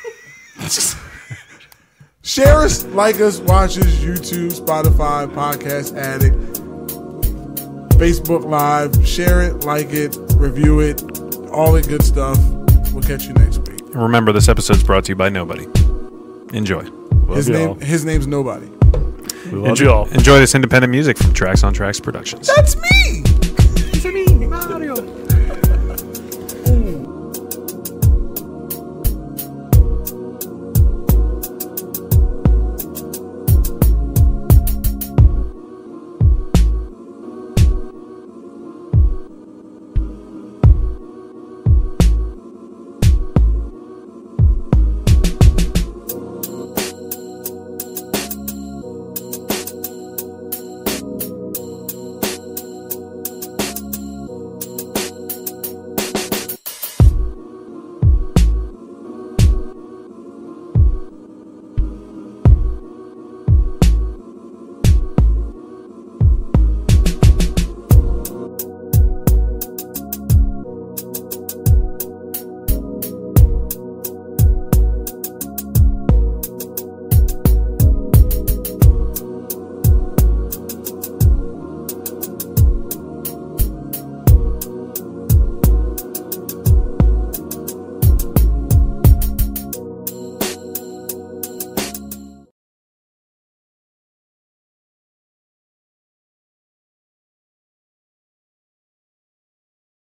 Share us, like us, watch us, YouTube, Spotify, Podcast Addict, Facebook Live. Share it, like it, review it, all the good stuff. We'll catch you next week. And remember, this episode's brought to you by nobody. Enjoy. Love His y'all. name. His name's Nobody. We love Enjoy, y'all. enjoy this independent music from Tracks on Tracks Productions. That's me.